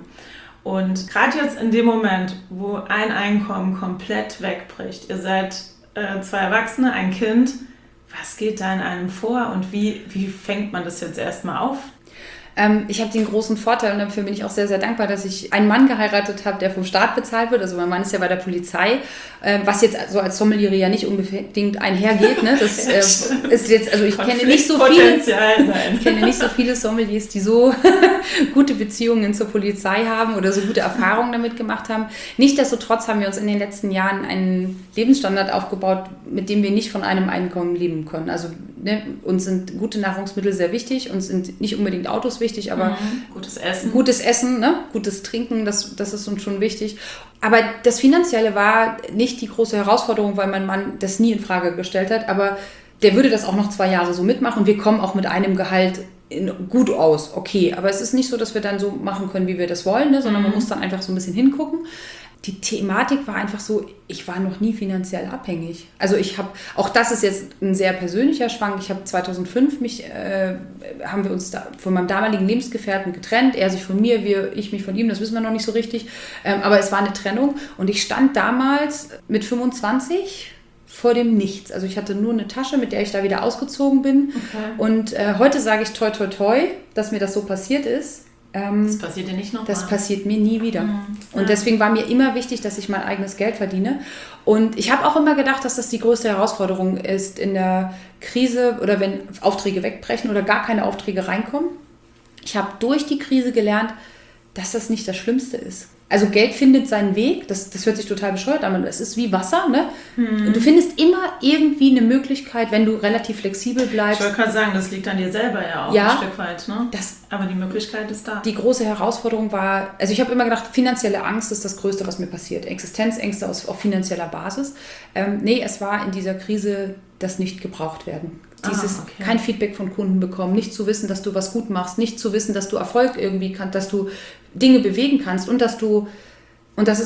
Und gerade jetzt in dem Moment, wo ein Einkommen komplett wegbricht, ihr seid äh, zwei Erwachsene, ein Kind, was geht da in einem vor und wie, wie fängt man das jetzt erstmal auf? Ähm, ich habe den großen Vorteil und dafür bin ich auch sehr, sehr dankbar, dass ich einen Mann geheiratet habe, der vom Staat bezahlt wird. Also mein Mann ist ja bei der Polizei, äh, was jetzt so als Sommelier ja nicht unbedingt einhergeht. Ne? Das äh, ist jetzt, also ich kenne nicht so viele, ich kenne nicht so viele Sommeliers, die so gute Beziehungen zur Polizei haben oder so gute Erfahrungen damit gemacht haben. Nichtsdestotrotz haben wir uns in den letzten Jahren einen Lebensstandard aufgebaut, mit dem wir nicht von einem Einkommen leben können. Also ne, uns sind gute Nahrungsmittel sehr wichtig, uns sind nicht unbedingt Autos wichtig, aber mhm. gutes Essen, gutes Essen, ne? Gutes Trinken, das, das ist uns schon wichtig. Aber das Finanzielle war nicht die große Herausforderung, weil mein Mann das nie in Frage gestellt hat, aber der würde das auch noch zwei Jahre so mitmachen. Wir kommen auch mit einem Gehalt in, gut aus, okay, aber es ist nicht so, dass wir dann so machen können, wie wir das wollen, ne? Sondern mhm. man muss dann einfach so ein bisschen hingucken. Die Thematik war einfach so, ich war noch nie finanziell abhängig. Also ich habe, auch das ist jetzt ein sehr persönlicher Schwank, ich habe zweitausendfünf mich, äh, haben wir uns da von meinem damaligen Lebensgefährten getrennt, er sich von mir, wir, ich mich von ihm, das wissen wir noch nicht so richtig, ähm, aber es war eine Trennung und ich stand damals mit fünfundzwanzig vor dem Nichts. Also ich hatte nur eine Tasche, mit der ich da wieder ausgezogen bin okay. und äh, heute sage ich toi toi toi, dass mir das so passiert ist. Ähm, das passiert dir nicht nochmal. Das passiert mir nie wieder. Mhm. Und ja. deswegen war mir immer wichtig, dass ich mein eigenes Geld verdiene. Und ich habe auch immer gedacht, dass das die größte Herausforderung ist in der Krise oder wenn Aufträge wegbrechen oder gar keine Aufträge reinkommen. Ich habe durch die Krise gelernt, dass das nicht das Schlimmste ist. Also Geld findet seinen Weg, das, das hört sich total bescheuert an, es ist wie Wasser, ne? Mhm. Und du findest immer irgendwie eine Möglichkeit, wenn du relativ flexibel bleibst. Ich wollte gerade sagen, das liegt an dir selber ja auch ja, ein Stück weit, ne? Das, aber die Möglichkeit ist da. Die große Herausforderung war, also ich habe immer gedacht, finanzielle Angst ist das Größte, was mir passiert. Existenzängste aus, auf finanzieller Basis. Ähm, nee, es war in dieser Krise das nicht gebraucht werden. Dieses ah, okay. kein Feedback von Kunden bekommen, nicht zu wissen, dass du was gut machst, nicht zu wissen, dass du Erfolg irgendwie kannst, dass du Dinge bewegen kannst und dass du, und das ist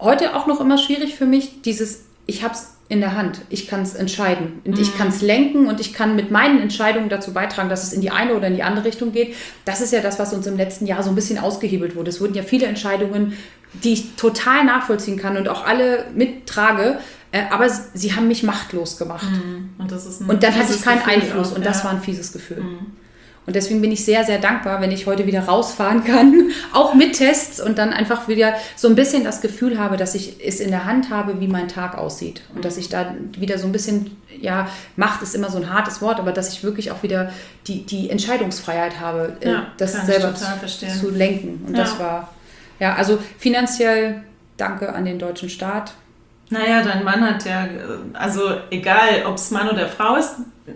heute auch noch immer schwierig für mich, dieses, ich habe es in der Hand, ich kann es entscheiden und mhm. ich kann es lenken und ich kann mit meinen Entscheidungen dazu beitragen, dass es in die eine oder in die andere Richtung geht. Das ist ja das, was uns im letzten Jahr so ein bisschen ausgehebelt wurde. Es wurden ja viele Entscheidungen, die ich total nachvollziehen kann und auch alle mittrage, äh, aber sie haben mich machtlos gemacht. Mhm. Und, das ist ein und dann hatte ich keinen Gefühl Einfluss auch, und ja. das war ein fieses Gefühl. Mhm. Und deswegen bin ich sehr, sehr dankbar, wenn ich heute wieder rausfahren kann, auch mit Tests und dann einfach wieder so ein bisschen das Gefühl habe, dass ich es in der Hand habe, wie mein Tag aussieht. Und dass ich da wieder so ein bisschen, ja, Macht ist immer so ein hartes Wort, aber dass ich wirklich auch wieder die, die Entscheidungsfreiheit habe, ja, das kann selber ich zu, zu lenken. Und ja. das war, ja, also finanziell danke an den deutschen Staat. Naja, dein Mann hat ja, also egal, ob es Mann oder Frau ist,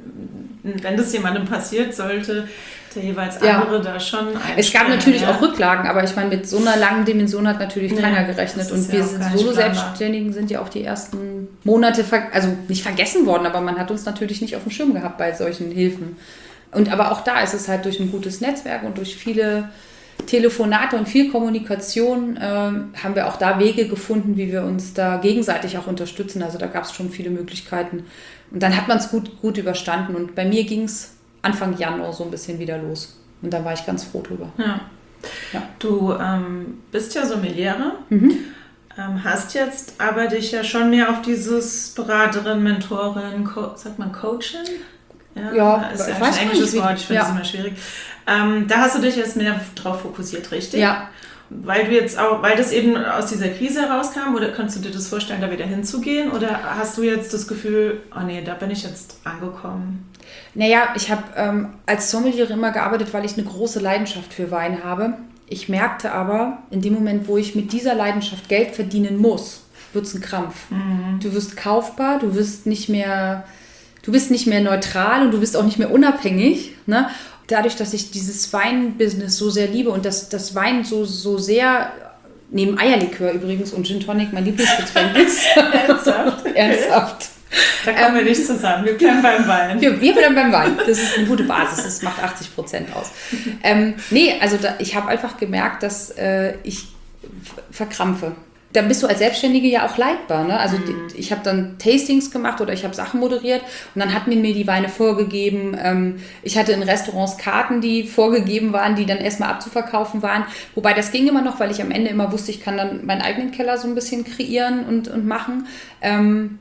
wenn das jemandem passiert, sollte der jeweils andere ja. da schon einspringen. Es gab natürlich ja. auch Rücklagen, aber ich meine, mit so einer langen Dimension hat natürlich ja, keiner gerechnet. Und wir ja sind Solo-Selbstständigen sind ja auch die ersten Monate, ver- also nicht vergessen worden, aber man hat uns natürlich nicht auf dem Schirm gehabt bei solchen Hilfen. Und aber auch da ist es halt durch ein gutes Netzwerk und durch viele Telefonate und viel Kommunikation äh, haben wir auch da Wege gefunden, wie wir uns da gegenseitig auch unterstützen. Also da gab es schon viele Möglichkeiten. Und dann hat man es gut, gut überstanden. Und bei mir ging es Anfang Januar so ein bisschen wieder los. Und da war ich ganz froh drüber. Ja. Ja. Du ähm, bist ja Sommeliere, mhm. ähm, hast jetzt aber dich ja schon mehr auf dieses Beraterin, Mentorin, Co- sagt man Coaching? Ja, ja ist ja weiß ein englisches nicht, Wort, ich finde ja. das immer schwierig. Ähm, da hast du dich jetzt mehr drauf fokussiert, richtig? Ja. Weil du jetzt auch, weil das eben aus dieser Krise herauskam, oder kannst du dir das vorstellen, da wieder hinzugehen? Oder hast du jetzt das Gefühl, oh nee, da bin ich jetzt angekommen? Naja, ich habe ähm, als Sommelier immer gearbeitet, weil ich eine große Leidenschaft für Wein habe. Ich merkte aber, in dem Moment, wo ich mit dieser Leidenschaft Geld verdienen muss, wird es ein Krampf. Mhm. Du wirst kaufbar, du wirst nicht mehr, du bist nicht mehr neutral und du bist auch nicht mehr unabhängig, ne? Dadurch, dass ich dieses Wein-Business so sehr liebe und dass das Wein so, so sehr, neben Eierlikör übrigens und Gin Tonic mein Lieblingsgetränk ist. Ernsthaft? Ernsthaft. Da kommen ähm, wir nicht zusammen, wir bleiben beim Wein. Wir, wir bleiben beim Wein, das ist eine gute Basis, das macht achtzig Prozent aus. ähm, nee, also da, ich habe einfach gemerkt, dass äh, ich f- verkrampfe. Dann bist du als Selbstständige ja auch leitbar. Ne? Also mhm. die, ich habe dann Tastings gemacht oder ich habe Sachen moderiert und dann hatten mir die Weine vorgegeben. Ähm, ich hatte in Restaurants Karten, die vorgegeben waren, die dann erstmal abzuverkaufen waren. Wobei das ging immer noch, weil ich am Ende immer wusste, ich kann dann meinen eigenen Keller so ein bisschen kreieren und, und machen. Ähm,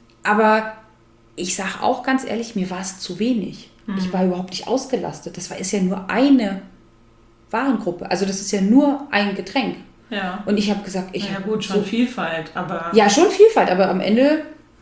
aber ich sage auch ganz ehrlich, mir war es zu wenig. Mhm. Ich war überhaupt nicht ausgelastet. Das war, ist ja nur eine Warengruppe. Also das ist ja nur ein Getränk. Ja. Und ich habe gesagt, ich ja gut, schon so, Vielfalt, aber... Ja, schon Vielfalt, aber am Ende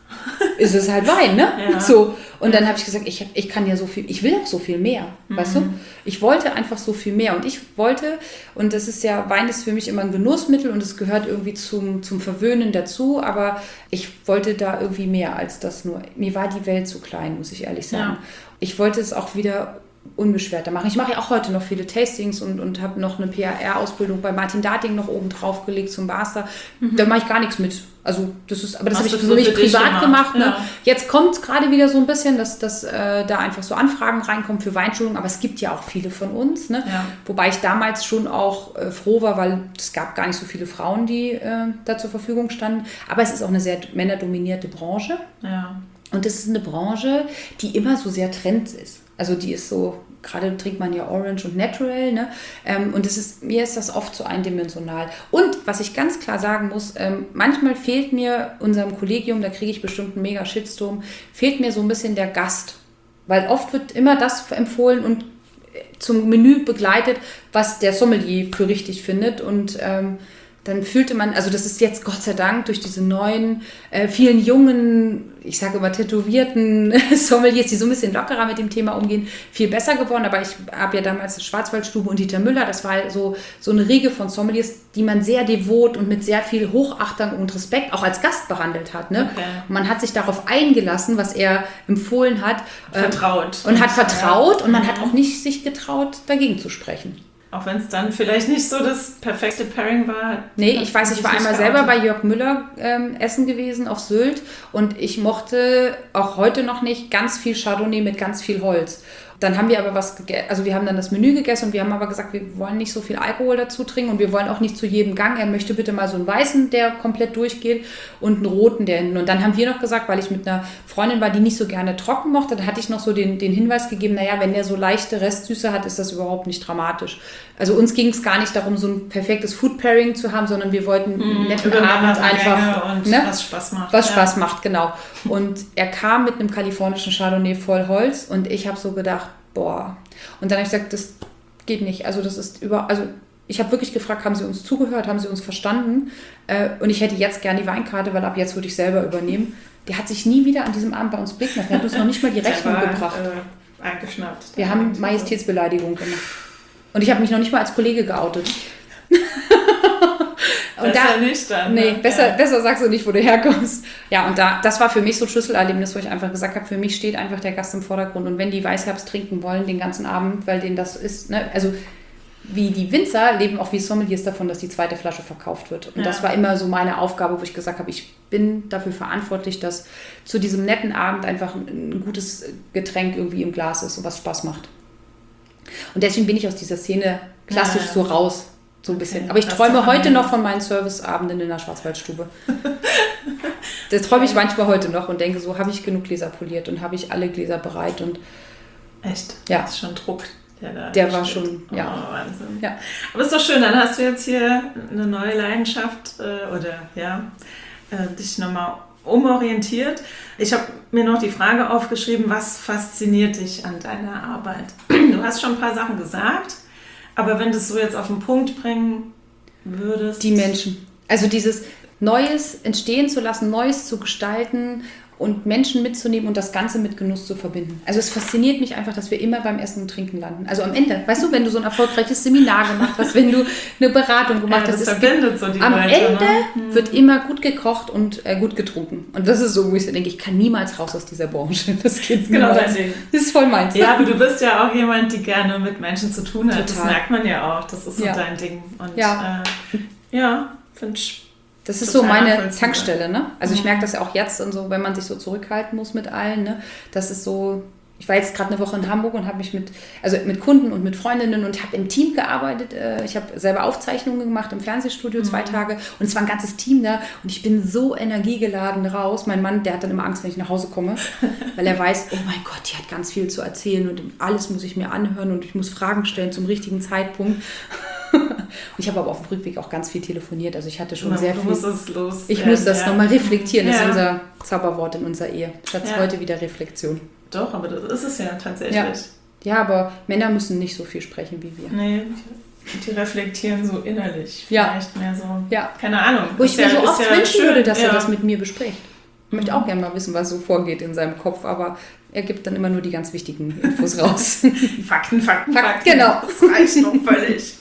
ist es halt Wein, ne? Ja. So. Und dann habe ich gesagt, ich, ich kann ja so viel, ich will auch so viel mehr, mhm. weißt du? Ich wollte einfach so viel mehr und ich wollte, und das ist ja, Wein ist für mich immer ein Genussmittel und es gehört irgendwie zum, zum Verwöhnen dazu, aber ich wollte da irgendwie mehr als das nur. Mir war die Welt zu klein, muss ich ehrlich sagen. Ja. Ich wollte es auch wieder unbeschwerter machen. Ich mache ja auch heute noch viele Tastings und, und habe noch eine P R R-Ausbildung bei Martin Dating noch oben drauf gelegt zum Barster. Mhm. Da mache ich gar nichts mit. Also das ist, aber das habe ich für mich privat gemacht. Ne? Ja. Jetzt kommt es gerade wieder so ein bisschen, dass, dass äh, da einfach so Anfragen reinkommen für Weinschulungen, aber es gibt ja auch viele von uns. Ne? Ja. Wobei ich damals schon auch äh, froh war, weil es gab gar nicht so viele Frauen, die äh, da zur Verfügung standen. Aber es ist auch eine sehr männerdominierte Branche. Ja. Und das ist eine Branche, die immer so sehr Trends ist. Also die ist so, gerade trinkt man ja Orange und Natural, ne? Ähm, und das ist, mir ist das oft so eindimensional. Und was ich ganz klar sagen muss, ähm, manchmal fehlt mir unserem Kollegium, da kriege ich bestimmt einen mega Shitstorm, fehlt mir so ein bisschen der Gast. Weil oft wird immer das empfohlen und zum Menü begleitet, was der Sommelier für richtig findet. Und ähm, dann fühlte man, also das ist jetzt Gott sei Dank durch diese neuen, äh, vielen jungen, ich sage immer tätowierten Sommeliers, die so ein bisschen lockerer mit dem Thema umgehen, viel besser geworden. Aber ich habe ja damals Schwarzwaldstube und Dieter Müller, das war so, so eine Riege von Sommeliers, die man sehr devot und mit sehr viel Hochachtung und Respekt auch als Gast behandelt hat. Ne? Okay. Und man hat sich darauf eingelassen, was er empfohlen hat. Vertraut. Ähm, und hat vertraut und man hat auch nicht sich getraut, dagegen zu sprechen. Auch wenn es dann vielleicht nicht so das perfekte Pairing war. Nee, ich weiß, ich war einmal selber bei Jörg Müller ähm, essen gewesen auf Sylt und ich mochte auch heute noch nicht ganz viel Chardonnay mit ganz viel Holz. Dann haben wir aber was gegessen, also wir haben dann das Menü gegessen und wir haben aber gesagt, wir wollen nicht so viel Alkohol dazu trinken und wir wollen auch nicht zu jedem Gang. Er möchte bitte mal so einen weißen, der komplett durchgeht und einen roten, der hinten. Und dann haben wir noch gesagt, weil ich mit einer Freundin war, die nicht so gerne trocken mochte, dann hatte ich noch so den, den Hinweis gegeben, naja, wenn der so leichte Restsüße hat, ist das überhaupt nicht dramatisch. Also uns ging es gar nicht darum, so ein perfektes Food-Pairing zu haben, sondern wir wollten einen Mhm, netten über Abend mehrere einfach, Gänge und ne? was Spaß macht. Was Ja. Spaß macht, genau. Und er kam mit einem kalifornischen Chardonnay voll Holz und ich habe so gedacht, boah. Und dann habe ich gesagt, das geht nicht. Also das ist über, also ich habe wirklich gefragt, haben Sie uns zugehört, haben Sie uns verstanden? Äh, und ich hätte jetzt gerne die Weinkarte, weil ab jetzt würde ich selber übernehmen. Der hat sich nie wieder an diesem Abend bei uns blicken lassen. Der hat uns noch nicht mal die Rechnung Der war, gebracht. Äh, eingeschnappt. Wir haben Majestätsbeleidigung gemacht. Und ich habe mich noch nicht mal als Kollege geoutet. Und besser da, nicht dann. Nee, ne? besser, ja. besser sagst du nicht, wo du herkommst. Ja, und da, das war für mich so ein Schlüsselerlebnis, wo ich einfach gesagt habe, für mich steht einfach der Gast im Vordergrund. Und wenn die Weißherbst trinken wollen, den ganzen Abend, weil denen das ist, ne, also wie die Winzer leben auch wie Sommeliers davon, dass die zweite Flasche verkauft wird. Und Ja. das war immer so meine Aufgabe, wo ich gesagt habe, ich bin dafür verantwortlich, dass zu diesem netten Abend einfach ein, ein gutes Getränk irgendwie im Glas ist und was Spaß macht. Und deswegen bin ich aus dieser Szene klassisch Ja. so raus. So ein bisschen. Okay. Aber ich Das träume ist doch heute angenehm. noch von meinen Serviceabenden in der Schwarzwaldstube. Das träume ich manchmal heute noch und denke, so habe ich genug Gläser poliert und habe ich alle Gläser bereit. Und Echt? Ja. Das ist schon Druck. Der, da Der war steht. schon, ja. Oh, Wahnsinn. Ja. Aber ist doch schön, dann hast du jetzt hier eine neue Leidenschaft äh, oder ja, äh, dich nochmal umorientiert. Ich habe mir noch die Frage aufgeschrieben, was fasziniert dich an deiner Arbeit? Du hast schon ein paar Sachen gesagt, aber wenn du es so jetzt auf den Punkt bringen würdest. Die Menschen. Also dieses Neues entstehen zu lassen, Neues zu gestalten und Menschen mitzunehmen und das Ganze mit Genuss zu verbinden. Also es fasziniert mich einfach, dass wir immer beim Essen und Trinken landen. Also am Ende, weißt du, wenn du so ein erfolgreiches Seminar gemacht hast, wenn du eine Beratung gemacht ja, hast, das es verbindet so die am Leute, Ende ne? wird immer gut gekocht und äh, gut getrunken. Und das ist so, wo ich so denke, ich kann niemals raus aus dieser Branche. Das geht Genau niemals. dein Ding. Das ist voll meins. Ja, aber du bist ja auch jemand, die gerne mit Menschen zu tun hat. Das Total. merkt man ja auch. Das ist so Ja. dein Ding. Und Ja. äh, ja, finde ich. Das ist Total so meine nachvollziehbar. Tankstelle, ne? Also ich Mhm. merke das ja auch jetzt und so, wenn man sich so zurückhalten muss mit allen, ne? Das ist so, ich war jetzt gerade eine Woche in Hamburg und habe mich mit, also mit Kunden und mit Freundinnen und habe im Team gearbeitet. Ich habe selber Aufzeichnungen gemacht im Fernsehstudio, zwei Tage und es war ein ganzes Team da und ich bin so energiegeladen raus. Mein Mann, der hat dann immer Angst, wenn ich nach Hause komme, weil er weiß, oh mein Gott, die hat ganz viel zu erzählen und alles muss ich mir anhören und ich muss Fragen stellen zum richtigen Zeitpunkt. Und ich habe aber auf dem Rückweg auch ganz viel telefoniert. Also ich hatte schon Na, sehr du viel. musst es los. Ich werden, muss das ja. nochmal reflektieren. Das Ja. ist unser Zauberwort in unserer Ehe. Schatz, Ja. heute wieder Reflexion. Doch, aber das ist es ja tatsächlich. Ja. Ja, aber Männer müssen nicht so viel sprechen wie wir. Nee, die reflektieren so innerlich. Ja. Vielleicht mehr so. Ja. Keine Ahnung. Wo ich Ist mir ja- so ist oft ja wünschen schön, würde, dass ja. er das mit mir bespricht. Ich möchte auch gerne mal wissen, was so vorgeht in seinem Kopf, aber er gibt dann immer nur die ganz wichtigen Infos raus. Fakten, Fakten, Fakten, Fakten. genau. Das reicht noch völlig.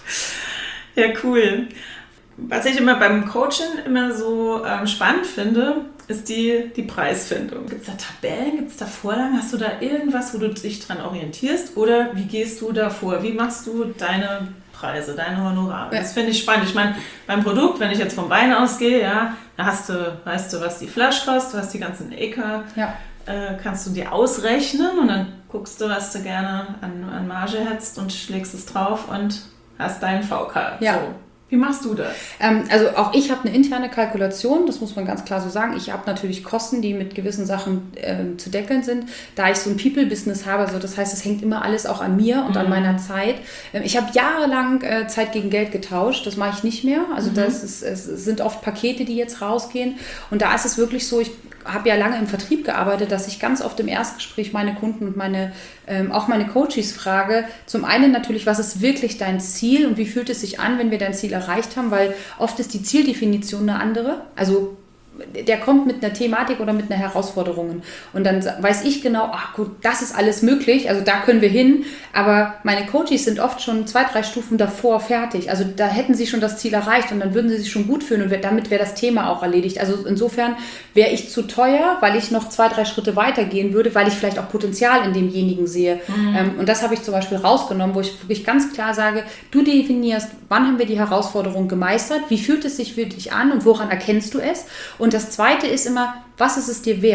Ja, cool. Was ich immer beim Coaching immer so ähm, spannend finde, ist die, die Preisfindung. Gibt es da Tabellen, gibt es da Vorlagen? Hast du da irgendwas, wo du dich dran orientierst? Oder wie gehst du da vor? Wie machst du deine Preise, deine Honorare? Ja. Das finde ich spannend. Ich meine, beim Produkt, wenn ich jetzt vom Wein ausgehe, ja, da hast du, weißt du, was die Flasche kostet, du hast die ganzen Äcker, Ja. äh, kannst du dir ausrechnen und dann guckst du, was du gerne an, an Marge hättest und schlägst es drauf und hast deinen V K. Ja. So. Wie machst du das? Ähm, also auch ich habe eine interne Kalkulation, das muss man ganz klar so sagen. Ich habe natürlich Kosten, die mit gewissen Sachen ähm, zu deckeln sind. Da ich so ein People-Business habe, also das heißt, es hängt immer alles auch an mir und Mhm. an meiner Zeit. Ähm, ich habe jahrelang äh, Zeit gegen Geld getauscht, das mache ich nicht mehr. Also Mhm. das ist, es sind oft Pakete, die jetzt rausgehen. Und da ist es wirklich so, ich habe ja lange im Vertrieb gearbeitet, dass ich ganz oft im Erstgespräch meine Kunden und meine, ähm, auch meine Coaches frage. Zum einen natürlich, was ist wirklich dein Ziel und wie fühlt es sich an, wenn wir dein Ziel erreicht haben, weil oft ist die Zieldefinition eine andere. Also der kommt mit einer Thematik oder mit einer Herausforderung. Und dann weiß ich genau, ach gut, das ist alles möglich, also da können wir hin. Aber meine Coaches sind oft schon zwei, drei Stufen davor fertig. Also da hätten sie schon das Ziel erreicht und dann würden sie sich schon gut fühlen und damit wäre das Thema auch erledigt. Also insofern wäre ich zu teuer, weil ich noch zwei, drei Schritte weitergehen würde, weil ich vielleicht auch Potenzial in demjenigen sehe. Mhm. Ähm, und das habe ich zum Beispiel rausgenommen, wo ich wirklich ganz klar sage, du definierst, wann haben wir die Herausforderung gemeistert, wie fühlt es sich für dich an und woran erkennst du es? Und das Zweite ist immer, was ist es dir wert?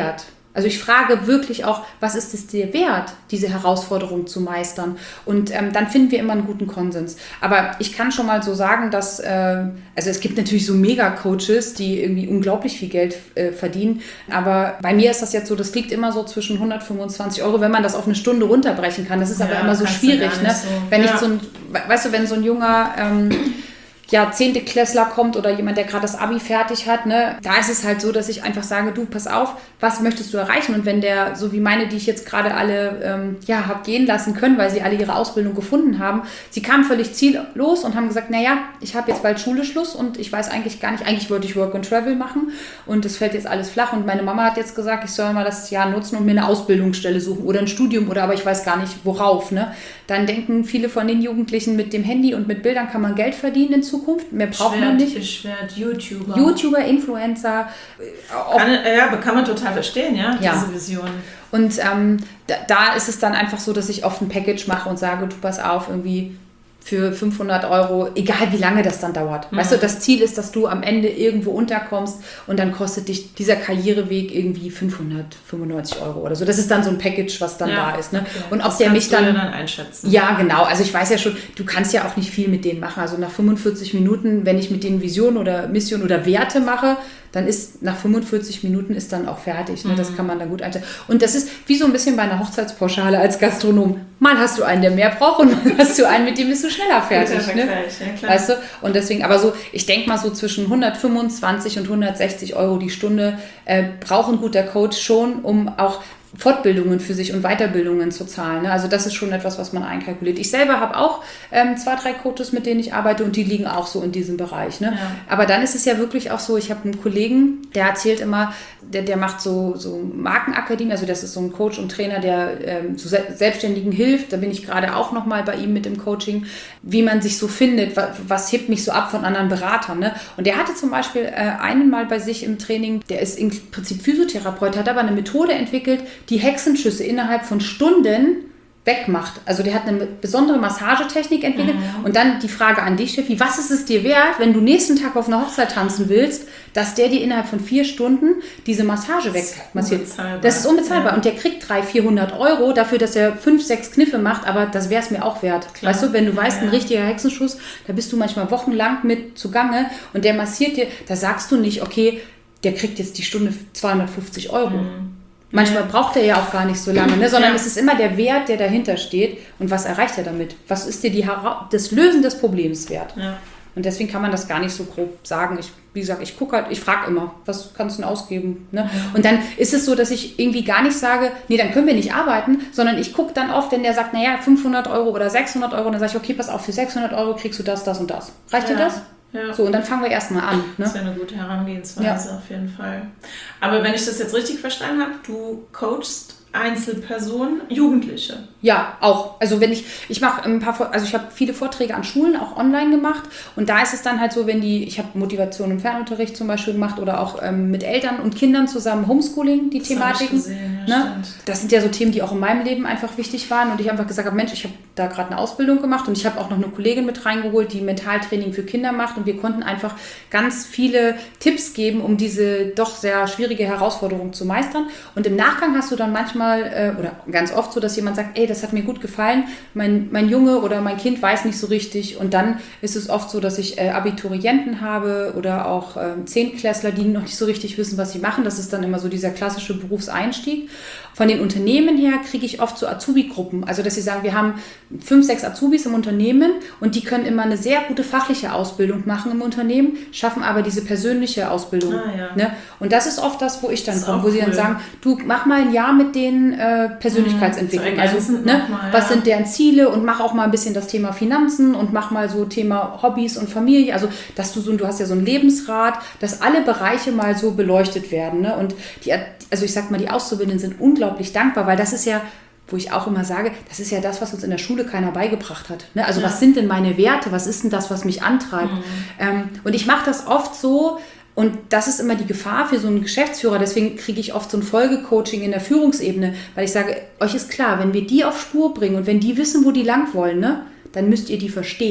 Also ich frage wirklich auch, was ist es dir wert, diese Herausforderung zu meistern? Und ähm, dann finden wir immer einen guten Konsens. Aber ich kann schon mal so sagen, dass, äh, also es gibt natürlich so Mega-Coaches, die irgendwie unglaublich viel Geld äh, verdienen. Aber bei mir ist das jetzt so, das liegt immer so zwischen hundertfünfundzwanzig Euro, wenn man das auf eine Stunde runterbrechen kann. Das ist ja, aber immer so schwierig. Ne? So. Wenn ja. ich so ein, weißt du, wenn so ein junger... Ähm, ja, Zehnteklässler kommt oder jemand, der gerade das Abi fertig hat, ne, da ist es halt so, dass ich einfach sage, du, pass auf, was möchtest du erreichen? Und wenn der, so wie meine, die ich jetzt gerade alle, ähm, ja, habe gehen lassen können, weil sie alle ihre Ausbildung gefunden haben, sie kamen völlig ziellos und haben gesagt, naja, ich habe jetzt bald Schule Schluss und ich weiß eigentlich gar nicht, eigentlich wollte ich Work and Travel machen und es fällt jetzt alles flach und meine Mama hat jetzt gesagt, ich soll mal das Jahr nutzen und mir eine Ausbildungsstelle suchen oder ein Studium oder aber ich weiß gar nicht, worauf, ne. Dann denken viele von den Jugendlichen, mit dem Handy und mit Bildern kann man Geld verdienen in Zukunft. Mehr braucht Schwert, man nicht. Beschwert, YouTuber. YouTuber, Influencer. Kann, ja, kann man total verstehen, ja, ja. diese Vision. Und ähm, da, da ist es dann einfach so, dass ich oft ein Package mache und sage, du pass auf, irgendwie für fünfhundert Euro, egal wie lange das dann dauert. Mhm. Weißt du, das Ziel ist, dass du am Ende irgendwo unterkommst und dann kostet dich dieser Karriereweg irgendwie fünfhundertfünfundneunzig Euro oder so. Das ist dann so ein Package, was dann ja. da ist. Ne? Okay. Und ob das der mich dann, du dann einschätzen. Ja, genau. Also ich weiß ja schon, du kannst ja auch nicht viel mit denen machen. Also nach fünfundvierzig Minuten, wenn ich mit denen Vision oder Mission oder Werte mache, dann ist nach fünfundvierzig Minuten ist dann auch fertig. Ne? Das kann man dann gut einstellen. Und das ist wie so ein bisschen bei einer Hochzeitspauschale als Gastronom. Mal hast du einen, der mehr braucht und mal hast du einen, mit dem bist du schneller fertig. Ne? Ja, klar. Weißt du? Und deswegen, aber so, ich denke mal so zwischen hundertfünfundzwanzig und hundertsechzig Euro die Stunde äh, braucht ein guter Coach schon, um auch Fortbildungen für sich und Weiterbildungen zu zahlen. Ne? Also das ist schon etwas, was man einkalkuliert. Ich selber habe auch ähm, zwei, drei Coaches, mit denen ich arbeite und die liegen auch so in diesem Bereich. Ne? Ja. Aber dann ist es ja wirklich auch so, ich habe einen Kollegen, der erzählt immer, der, der macht so, so Markenakademie, also das ist so ein Coach und Trainer, der ähm, zu Se- Selbstständigen hilft. Da bin ich gerade auch nochmal bei ihm mit im Coaching, wie man sich so findet, was, was hebt mich so ab von anderen Beratern. Ne? Und der hatte zum Beispiel äh, einen mal bei sich im Training, der ist im Prinzip Physiotherapeut, hat aber eine Methode entwickelt, die Hexenschüsse innerhalb von Stunden wegmacht. Also der hat eine besondere Massagetechnik entwickelt. Mhm. Und dann die Frage an dich, Steffi, was ist es dir wert, wenn du nächsten Tag auf einer Hochzeit tanzen willst, dass der dir innerhalb von vier Stunden diese Massage wegmassiert? Das ist unbezahlbar. Ja. Und der kriegt dreihundert, vierhundert Euro dafür, dass er fünf, sechs Kniffe macht, aber das wäre es mir auch wert. Klar. Weißt du, wenn du weißt, ja, ja. ein richtiger Hexenschuss, da bist du manchmal wochenlang mit zugange und der massiert dir, da sagst du nicht, okay, der kriegt jetzt die Stunde zweihundertfünfzig Euro. Mhm. Manchmal braucht er ja auch gar nicht so lange, ne? Sondern ja. es ist immer der Wert, der dahinter steht. Und was erreicht er damit? Was ist dir die Hera- das Lösen des Problems wert? Ja. Und deswegen kann man das gar nicht so grob sagen. Ich, wie gesagt, ich gucke halt, ich frage immer, was kannst du denn ausgeben? Ne? Ja. Und dann ist es so, dass ich irgendwie gar nicht sage, nee, dann können wir nicht arbeiten, sondern ich gucke dann oft, wenn der sagt, naja, fünfhundert Euro oder sechshundert Euro, dann sage ich, okay, pass auf, für sechshundert Euro kriegst du das, das und das. Reicht ja. dir das? Ja. So, und dann fangen wir erstmal an. Ne? Das ist ja eine gute Herangehensweise ja. auf jeden Fall. Aber wenn ich das jetzt richtig verstanden habe, du coachst Einzelpersonen, Jugendliche. Ja, auch. Also wenn ich, ich mache ein paar, also ich habe viele Vorträge an Schulen, auch online gemacht und da ist es dann halt so, wenn die, ich habe Motivation im Fernunterricht zum Beispiel gemacht oder auch ähm, mit Eltern und Kindern zusammen Homeschooling, die das Thematiken. Gesehen, ja, ne? Das sind ja so Themen, die auch in meinem Leben einfach wichtig waren und ich einfach gesagt habe, Mensch, ich habe da gerade eine Ausbildung gemacht und ich habe auch noch eine Kollegin mit reingeholt, die Mentaltraining für Kinder macht und wir konnten einfach ganz viele Tipps geben, um diese doch sehr schwierige Herausforderung zu meistern und im Nachgang hast du dann manchmal äh, oder ganz oft so, dass jemand sagt, ey, das hat mir gut gefallen, mein, mein Junge oder mein Kind weiß nicht so richtig und dann ist es oft so, dass ich äh, Abiturienten habe oder auch äh, Zehntklässler, die noch nicht so richtig wissen, was sie machen. Das ist dann immer so dieser klassische Berufseinstieg. Von den Unternehmen her kriege ich oft so Azubi-Gruppen, also dass sie sagen, wir haben fünf, sechs Azubis im Unternehmen und die können immer eine sehr gute fachliche Ausbildung machen im Unternehmen, schaffen aber diese persönliche Ausbildung. Ah, ja. Ne? Und das ist oft das, wo ich dann komme, wo cool. sie dann sagen, du mach mal ein Jahr mit denen äh, Persönlichkeitsentwicklung, mhm, also ne, mal, ja. was sind deren Ziele und mach auch mal ein bisschen das Thema Finanzen und mach mal so Thema Hobbys und Familie, also dass du so, du hast ja so ein Lebensrat, dass alle Bereiche mal so beleuchtet werden, ne? Und die, also ich sag mal, die Auszubildenden sind unglaublich dankbar, weil das ist ja, wo ich auch immer sage, das ist ja das, was uns in der Schule keiner beigebracht hat. Ne? Also ja. was sind denn meine Werte? Was ist denn das, was mich antreibt? Mhm. Ähm, und ich mache das oft so, und das ist immer die Gefahr für so einen Geschäftsführer. Deswegen kriege ich oft so ein Folgecoaching in der Führungsebene, weil ich sage, euch ist klar, wenn wir die auf Spur bringen und wenn die wissen, wo die lang wollen, ne, dann müsst ihr die verstehen.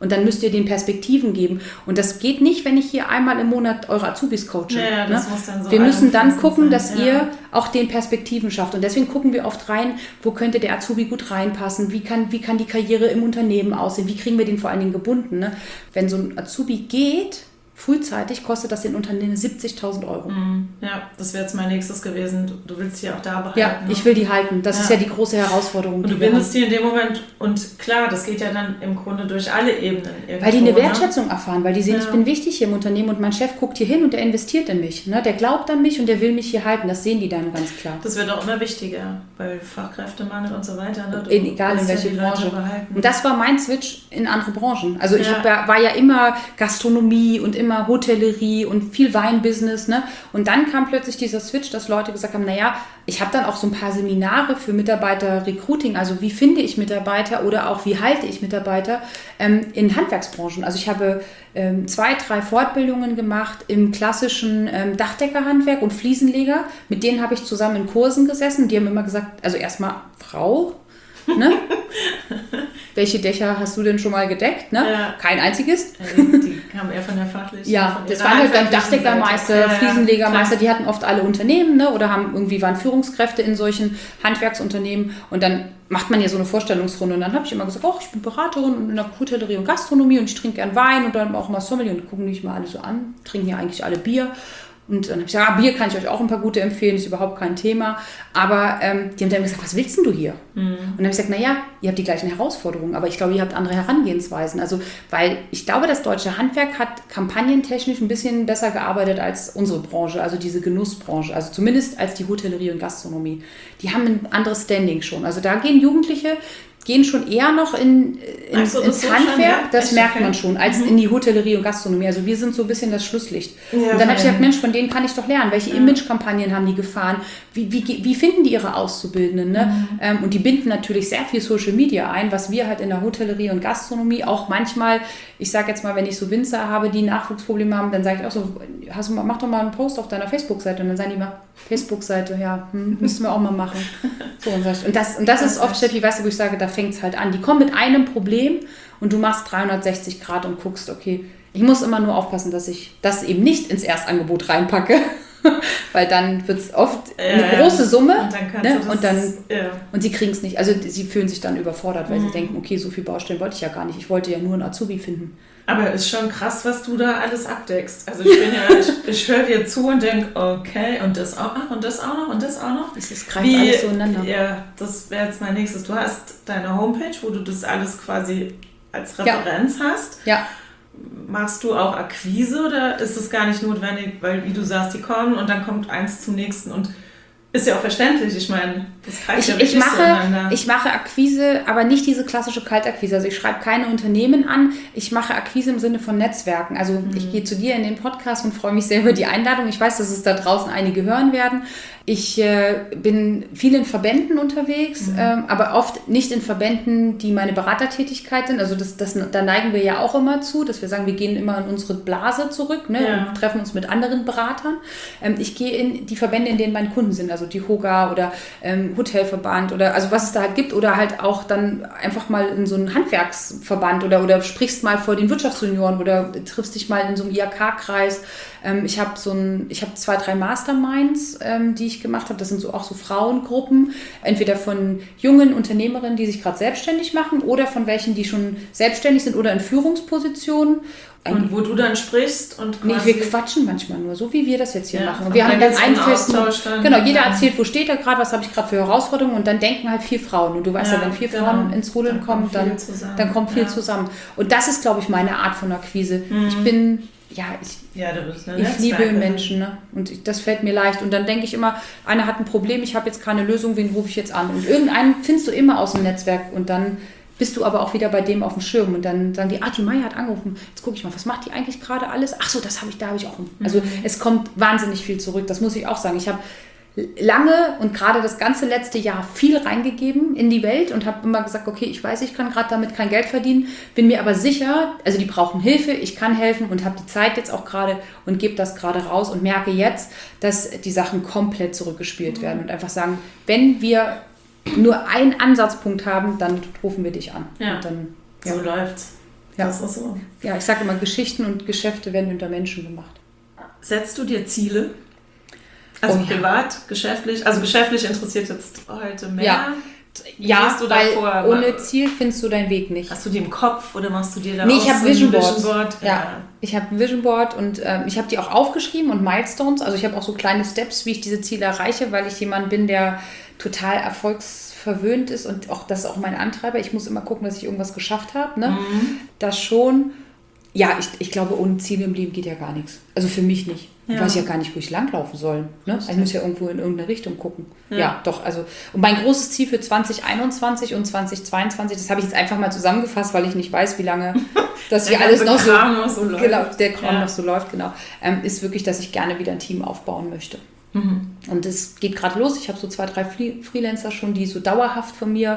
Und dann müsst ihr den Perspektiven geben. Und das geht nicht, wenn ich hier einmal im Monat eure Azubis coache. Ja, das ne? muss dann so wir müssen dann gucken, sein. dass ja. ihr auch den Perspektiven schafft. Und deswegen gucken wir oft rein, wo könnte der Azubi gut reinpassen, wie kann, wie kann die Karriere im Unternehmen aussehen, wie kriegen wir den vor allen Dingen gebunden. Ne? Wenn so ein Azubi geht, frühzeitig kostet das den Unternehmen siebzigtausend Euro. Ja, das wäre jetzt mein nächstes gewesen. Du, du willst die auch da behalten. Ja, ne? ich will die halten. Das ja. ist ja die große Herausforderung. Und du die wir bindest haben. die in dem Moment, und klar, das geht ja dann im Grunde durch alle Ebenen. Weil die eine ne? Wertschätzung erfahren, weil die sehen, ja. ich bin wichtig hier im Unternehmen und mein Chef guckt hier hin und der investiert in mich. Ne? Der glaubt an mich und der will mich hier halten. Das sehen die dann ganz klar. Das wird auch immer wichtiger, weil Fachkräftemangel und so weiter. Ne? Du in, egal in welche ja Branche. Und das war mein Switch in andere Branchen. Also ich ja. hab ja, war ja immer Gastronomie und immer Hotellerie und viel Weinbusiness. Ne? Und dann kam plötzlich dieser Switch, dass Leute gesagt haben, naja, ich habe dann auch so ein paar Seminare für Mitarbeiter-Recruiting, also wie finde ich Mitarbeiter oder auch wie halte ich Mitarbeiter ähm, in Handwerksbranchen. Also ich habe ähm, zwei, drei Fortbildungen gemacht im klassischen ähm, Dachdeckerhandwerk und Fliesenleger. Mit denen habe ich zusammen in Kursen gesessen. Die haben immer gesagt, also erstmal Frau, ne? Welche Dächer hast du denn schon mal gedeckt? Ne? Ja. Kein einziges. Die, die kamen eher von der fachlichen. Ja, das waren halt dann Dachdeckermeister, ja, Fliesenlegermeister, die hatten oft alle Unternehmen, ne? Oder haben irgendwie waren Führungskräfte in solchen Handwerksunternehmen. Und dann macht man ja so eine Vorstellungsrunde. Und dann habe ich immer gesagt, oh, ich bin Beraterin in der Hotellerie und Gastronomie und ich trinke gern Wein und dann auch mal Sommelier und gucken mich mal alle so an, trinken ja eigentlich alle Bier. Und dann habe ich gesagt, ah, Bier kann ich euch auch ein paar gute empfehlen, ist überhaupt kein Thema. Aber ähm, die haben dann gesagt, was willst denn du hier? Mhm. Und dann habe ich gesagt, naja, ihr habt die gleichen Herausforderungen, aber ich glaube, ihr habt andere Herangehensweisen. Also, weil ich glaube, das deutsche Handwerk hat kampagnentechnisch ein bisschen besser gearbeitet als unsere Branche, also diese Genussbranche, also zumindest als die Hotellerie und Gastronomie. Die haben ein anderes Standing schon. Also da gehen Jugendliche, gehen schon eher noch in, in, also, ins so Handwerk, schon, ja? Das Echt merkt okay. man schon, als mhm. in die Hotellerie und Gastronomie. Also wir sind so ein bisschen das Schlusslicht. Ja, und dann habe ich gesagt, Mensch, von denen kann ich doch lernen. Welche ja. Imagekampagnen haben die gefahren? Wie, wie, wie finden die ihre Auszubildenden? Ne? Mhm. Ähm, und die binden natürlich sehr viel Social Media ein, was wir halt in der Hotellerie und Gastronomie auch manchmal, ich sage jetzt mal, wenn ich so Winzer habe, die Nachwuchsprobleme haben, dann sage ich auch so, hast du mal, mach doch mal einen Post auf deiner Facebook-Seite. Und dann sagen die mal, Facebook-Seite, ja, hm, müssten wir auch mal machen. So, und, und das, und das ist oft, Steffi, weißt du, wo ich sage, da fängt es halt an. Die kommen mit einem Problem und du machst dreihundertsechzig Grad und guckst, okay, ich muss immer nur aufpassen, dass ich das eben nicht ins Erstangebot reinpacke, weil dann wird es oft ja, eine große Summe und dann, ne? das, und, dann ja. und sie kriegen es nicht. Also sie fühlen sich dann überfordert, weil mhm. sie denken, okay, so viel Baustellen wollte ich ja gar nicht. Ich wollte ja nur einen Azubi finden. Aber ist schon krass, was du da alles abdeckst. Also ich bin ja, ich, ich höre dir zu und denke, okay, und das auch noch, und das auch noch, und das auch noch. Das greift Wie, alles so ineinander. Ja, das wäre jetzt mein nächstes. Du hast deine Homepage, wo du das alles quasi als Referenz ja. hast. Ja. Machst du auch Akquise oder ist das gar nicht notwendig, weil, wie du sagst, die kommen und dann kommt eins zum nächsten und ist ja auch verständlich, ich meine, das greift ich, ja wirklich ich mache, zueinander. Ich mache Akquise, aber nicht diese klassische Kaltakquise. Also ich schreibe keine Unternehmen an, ich mache Akquise im Sinne von Netzwerken. Also mhm. ich gehe zu dir in den Podcast und freue mich sehr über die Einladung. Ich weiß, dass es da draußen einige hören werden. Ich äh, bin viel in Verbänden unterwegs, mhm. ähm, aber oft nicht in Verbänden, die meine Beratertätigkeit sind. Also das, das, da neigen wir ja auch immer zu, dass wir sagen, wir gehen immer in unsere Blase zurück, ne, ja. und treffen uns mit anderen Beratern. Ähm, ich gehe in die Verbände, in denen meine Kunden sind, also die Hoga oder ähm, Hotelverband oder also was es da halt gibt oder halt auch dann einfach mal in so einen Handwerksverband oder, oder sprichst mal vor den Wirtschaftsjunioren oder triffst dich mal in so einem I H K-Kreis. Ähm, ich habe so ein, ich habe zwei, drei Masterminds, ähm, die ich gemacht habe. Das sind so auch so Frauengruppen, entweder von jungen Unternehmerinnen, die sich gerade selbstständig machen oder von welchen, die schon selbstständig sind oder in Führungspositionen. Und wo du dann sprichst und nee, wir quatschen manchmal nur, so wie wir das jetzt hier ja, machen. Und wir haben dann einen festen, dann, genau, jeder erzählt, wo steht er gerade, was habe ich gerade für Herausforderungen und dann denken halt vier Frauen. Und du weißt ja, ja wenn vier genau. Frauen ins Rudeln dann kommen, dann, dann kommt viel ja. zusammen. Und das ist, glaube ich, meine Art von Akquise. Mhm. Ich bin, ja, ich, ja, du bist eine ich liebe Menschen, ne? Und ich, das fällt mir leicht. Und dann denke ich immer, einer hat ein Problem, ich habe jetzt keine Lösung, wen rufe ich jetzt an? Und irgendeinen findest du immer aus dem Netzwerk und dann bist du aber auch wieder bei dem auf dem Schirm und dann sagen die, ah, die Maya hat angerufen, jetzt gucke ich mal, was macht die eigentlich gerade alles? Ach so, das habe ich, da habe ich auch. Also mhm. es kommt wahnsinnig viel zurück, das muss ich auch sagen. Ich habe lange und gerade das ganze letzte Jahr viel reingegeben in die Welt und habe immer gesagt, okay, ich weiß, ich kann gerade damit kein Geld verdienen, bin mir aber sicher, also die brauchen Hilfe, ich kann helfen und habe die Zeit jetzt auch gerade und gebe das gerade raus und merke jetzt, dass die Sachen komplett zurückgespielt mhm. werden und einfach sagen, wenn wir nur einen Ansatzpunkt haben, dann rufen wir dich an. Ja, und dann, ja. so läuft's. Ja. Das ist so. Ja, ich sage immer, Geschichten und Geschäfte werden unter Menschen gemacht. Setzt du dir Ziele? Also oh, privat, ja. geschäftlich? Also geschäftlich interessiert jetzt heute mehr. Ja, Wie ja du weil davor? ohne Ziel findest du deinen Weg nicht. Hast du die im Kopf oder machst du dir da nee, auch ich habe so Vision ein Board. Vision Board? Ja. ja, ich habe ein Vision Board und ähm, ich habe die auch aufgeschrieben und Milestones. Also ich habe auch so kleine Steps, wie ich diese Ziele erreiche, weil ich jemand bin, der total erfolgsverwöhnt ist und auch das ist auch mein Antreiber. Ich muss immer gucken, dass ich irgendwas geschafft habe. Ne? Mhm. Das schon. Ja, ich, ich glaube, ohne Ziele im Leben geht ja gar nichts. Also für mich nicht. Ja. Ich weiß ja gar nicht, wo ich langlaufen soll. Ne? Ich muss ja irgendwo in irgendeine Richtung gucken. Ja. ja, doch. Also und mein großes Ziel für zwanzig einundzwanzig und zwanzig zweiundzwanzig, das habe ich jetzt einfach mal zusammengefasst, weil ich nicht weiß, wie lange das hier alles noch so, noch so läuft. Genau, der Kram ja. noch so läuft, genau. Ähm, ist wirklich, dass ich gerne wieder ein Team aufbauen möchte. Mhm. Und es geht gerade los. Ich habe so zwei, drei Freelancer schon, die so dauerhaft von mir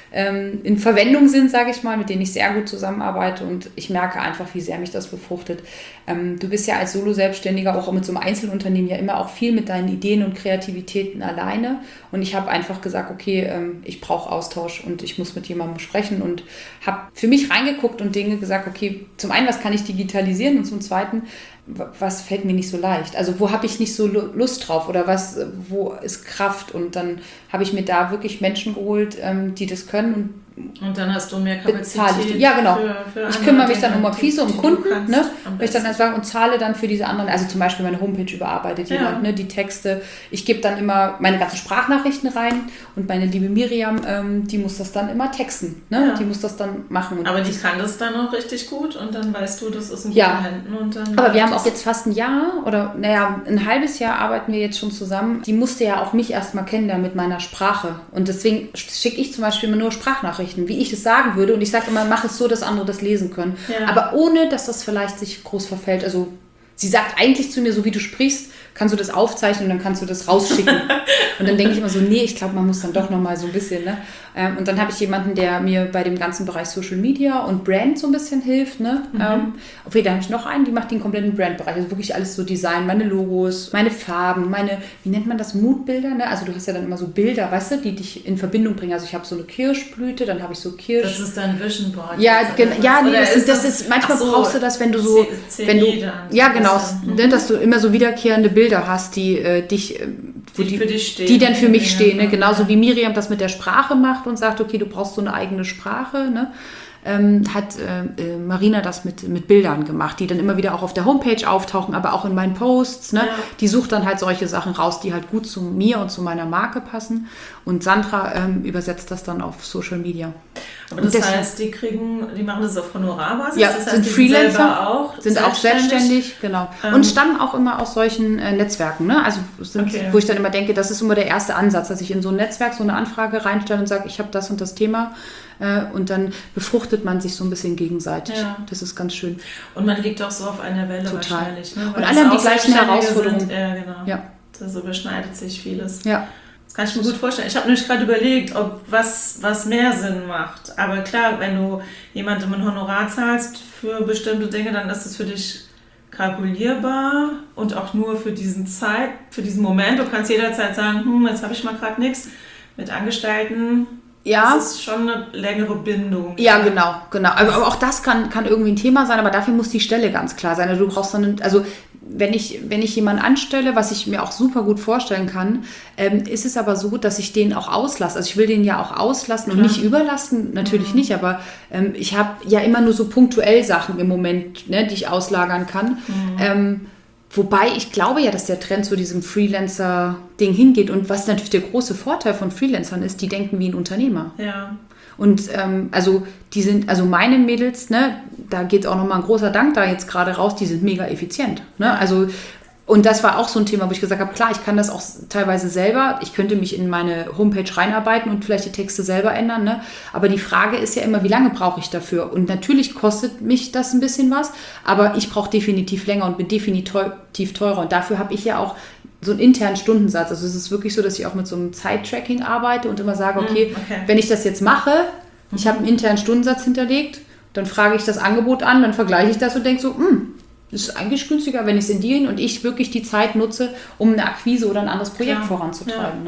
in Verwendung sind, sage ich mal, mit denen ich sehr gut zusammenarbeite und ich merke einfach, wie sehr mich das befruchtet. Ähm, du bist ja als Solo-Selbstständiger auch mit so einem Einzelunternehmen ja immer auch viel mit deinen Ideen und Kreativitäten alleine und ich habe einfach gesagt, okay, ähm, ich brauche Austausch und ich muss mit jemandem sprechen und habe für mich reingeguckt und Dinge gesagt, okay, zum einen, was kann ich digitalisieren und zum zweiten, was fällt mir nicht so leicht? Also wo habe ich nicht so Lust drauf oder was, wo ist Kraft? Und dann habe ich mir da wirklich Menschen geholt, die das können. Und Und dann hast du mehr Kapazität. Ja, genau. Für, für ich kümmere mich dann um Akquise, um die Kunden, ne? Ich dann einfach und zahle dann für diese anderen, also zum Beispiel meine Homepage überarbeitet ja. jemand, ne? Die Texte. Ich gebe dann immer meine ganzen Sprachnachrichten rein und meine liebe Miriam, ähm, die muss das dann immer texten, ne? Ja. Die muss das dann machen. Und aber die kann das dann auch richtig gut und dann weißt du, das ist in ja. guten Händen. Und dann aber wir haben auch jetzt fast ein Jahr oder naja, ein halbes Jahr arbeiten wir jetzt schon zusammen. Die musste ja auch mich erstmal kennenlernen mit meiner Sprache und deswegen schicke ich zum Beispiel immer nur Sprachnachrichten, wie ich es sage würde und ich sage immer, mach es so, dass andere das lesen können. Ja. Aber ohne, dass das vielleicht sich groß verfällt. Also sie sagt eigentlich zu mir, so wie du sprichst, kannst du das aufzeichnen und dann kannst du das rausschicken. Und dann denke ich immer so, nee, ich glaube, man muss dann doch nochmal so ein bisschen, ne? Und dann habe ich jemanden, der mir bei dem ganzen Bereich Social Media und Brand so ein bisschen hilft, ne? Mhm. Ähm, okay, da habe ich noch einen, die macht den kompletten Brandbereich. Also wirklich alles so Design, meine Logos, meine Farben, meine, wie nennt man das, Moodbilder, ne? Also du hast ja dann immer so Bilder, weißt du, die dich in Verbindung bringen. Also ich habe so eine Kirschblüte, dann habe ich so Kirsch... Das ist dein Vision Board. Ja, gen- ja nee, das ist, das das ist, manchmal so, brauchst du das, wenn du so... C- wenn du, dann, ja, genau, mhm. ne, dass du immer so wiederkehrende Bilder hast, die äh, dich... Äh, die, die, für dich stehen. Die dann für mich stehen, ne? Ja. Genauso wie Miriam das mit der Sprache macht und sagt, okay, du brauchst so eine eigene Sprache, ne? Ähm, hat äh, Marina das mit, mit Bildern gemacht, die dann immer wieder auch auf der Homepage auftauchen, aber auch in meinen Posts. Ne? Ja. Die sucht dann halt solche Sachen raus, die halt gut zu mir und zu meiner Marke passen. Und Sandra ähm, übersetzt das dann auf Social Media. Aber das deswegen, heißt, die kriegen, die machen das auf Honorarbasis? Ja, das heißt, sind die Freelancer, sind, auch sind selbstständig. auch selbstständig, genau. Ähm. Und stammen auch immer aus solchen äh, Netzwerken, ne? Also sind, okay. wo ich dann immer denke, das ist immer der erste Ansatz, dass ich in so ein Netzwerk so eine Anfrage reinstelle und sage, ich habe das und das Thema. Und dann befruchtet man sich so ein bisschen gegenseitig. Ja. Das ist ganz schön. Und man liegt auch so auf einer Welle Total. wahrscheinlich. Ne? Und alle haben die gleichen Herausforderungen. Sind. Ja, genau. Ja. Das überschneidet sich vieles. Ja. Das kann ich mir gut vorstellen. Ich habe nämlich gerade überlegt, ob was, was mehr Sinn macht. Aber klar, wenn du jemandem ein Honorar zahlst für bestimmte Dinge, dann ist das für dich kalkulierbar und auch nur für diesen Zeit, für diesen Moment. Du kannst jederzeit sagen, hm, jetzt habe ich mal gerade nichts. Mit Angestellten... Ja. Das ist schon eine längere Bindung. Ja, genau, genau. Aber auch das kann, kann irgendwie ein Thema sein, aber dafür muss die Stelle ganz klar sein. Also du brauchst dann, also wenn ich, wenn ich jemanden anstelle, was ich mir auch super gut vorstellen kann, ähm, ist es aber so, dass ich den auch auslasse. Also ich will den ja auch auslassen und Klar. nicht überlassen, natürlich mhm. nicht, aber ähm, ich habe ja immer nur so punktuell Sachen im Moment, ne, die ich auslagern kann. Mhm. Ähm, Wobei ich glaube ja, dass der Trend zu diesem Freelancer-Ding hingeht. Und was natürlich der große Vorteil von Freelancern ist, die denken wie ein Unternehmer. Ja. Und ähm, also die sind, also meine Mädels, ne, da geht auch nochmal ein großer Dank da jetzt gerade raus, die sind mega effizient. Ne? Also und das war auch so ein Thema, wo ich gesagt habe, klar, ich kann das auch teilweise selber. Ich könnte mich in meine Homepage reinarbeiten und vielleicht die Texte selber ändern. Ne? Aber die Frage ist ja immer, wie lange brauche ich dafür? Und natürlich kostet mich das ein bisschen was, aber ich brauche definitiv länger und bin definitiv teurer. Und dafür habe ich ja auch so einen internen Stundensatz. Also es ist wirklich so, dass ich auch mit so einem Zeit-Tracking arbeite und immer sage, okay, okay. wenn ich das jetzt mache, mhm. ich habe einen internen Stundensatz hinterlegt, dann frage ich das Angebot an, dann vergleiche ich das und denke so, hm, das ist eigentlich günstiger, wenn ich es in dir und ich wirklich die Zeit nutze, um eine Akquise oder ein anderes Projekt Klar. voranzutreiben. Ja. Ne?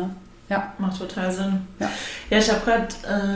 Ja. Macht total Sinn. Ja, ja ich habe gerade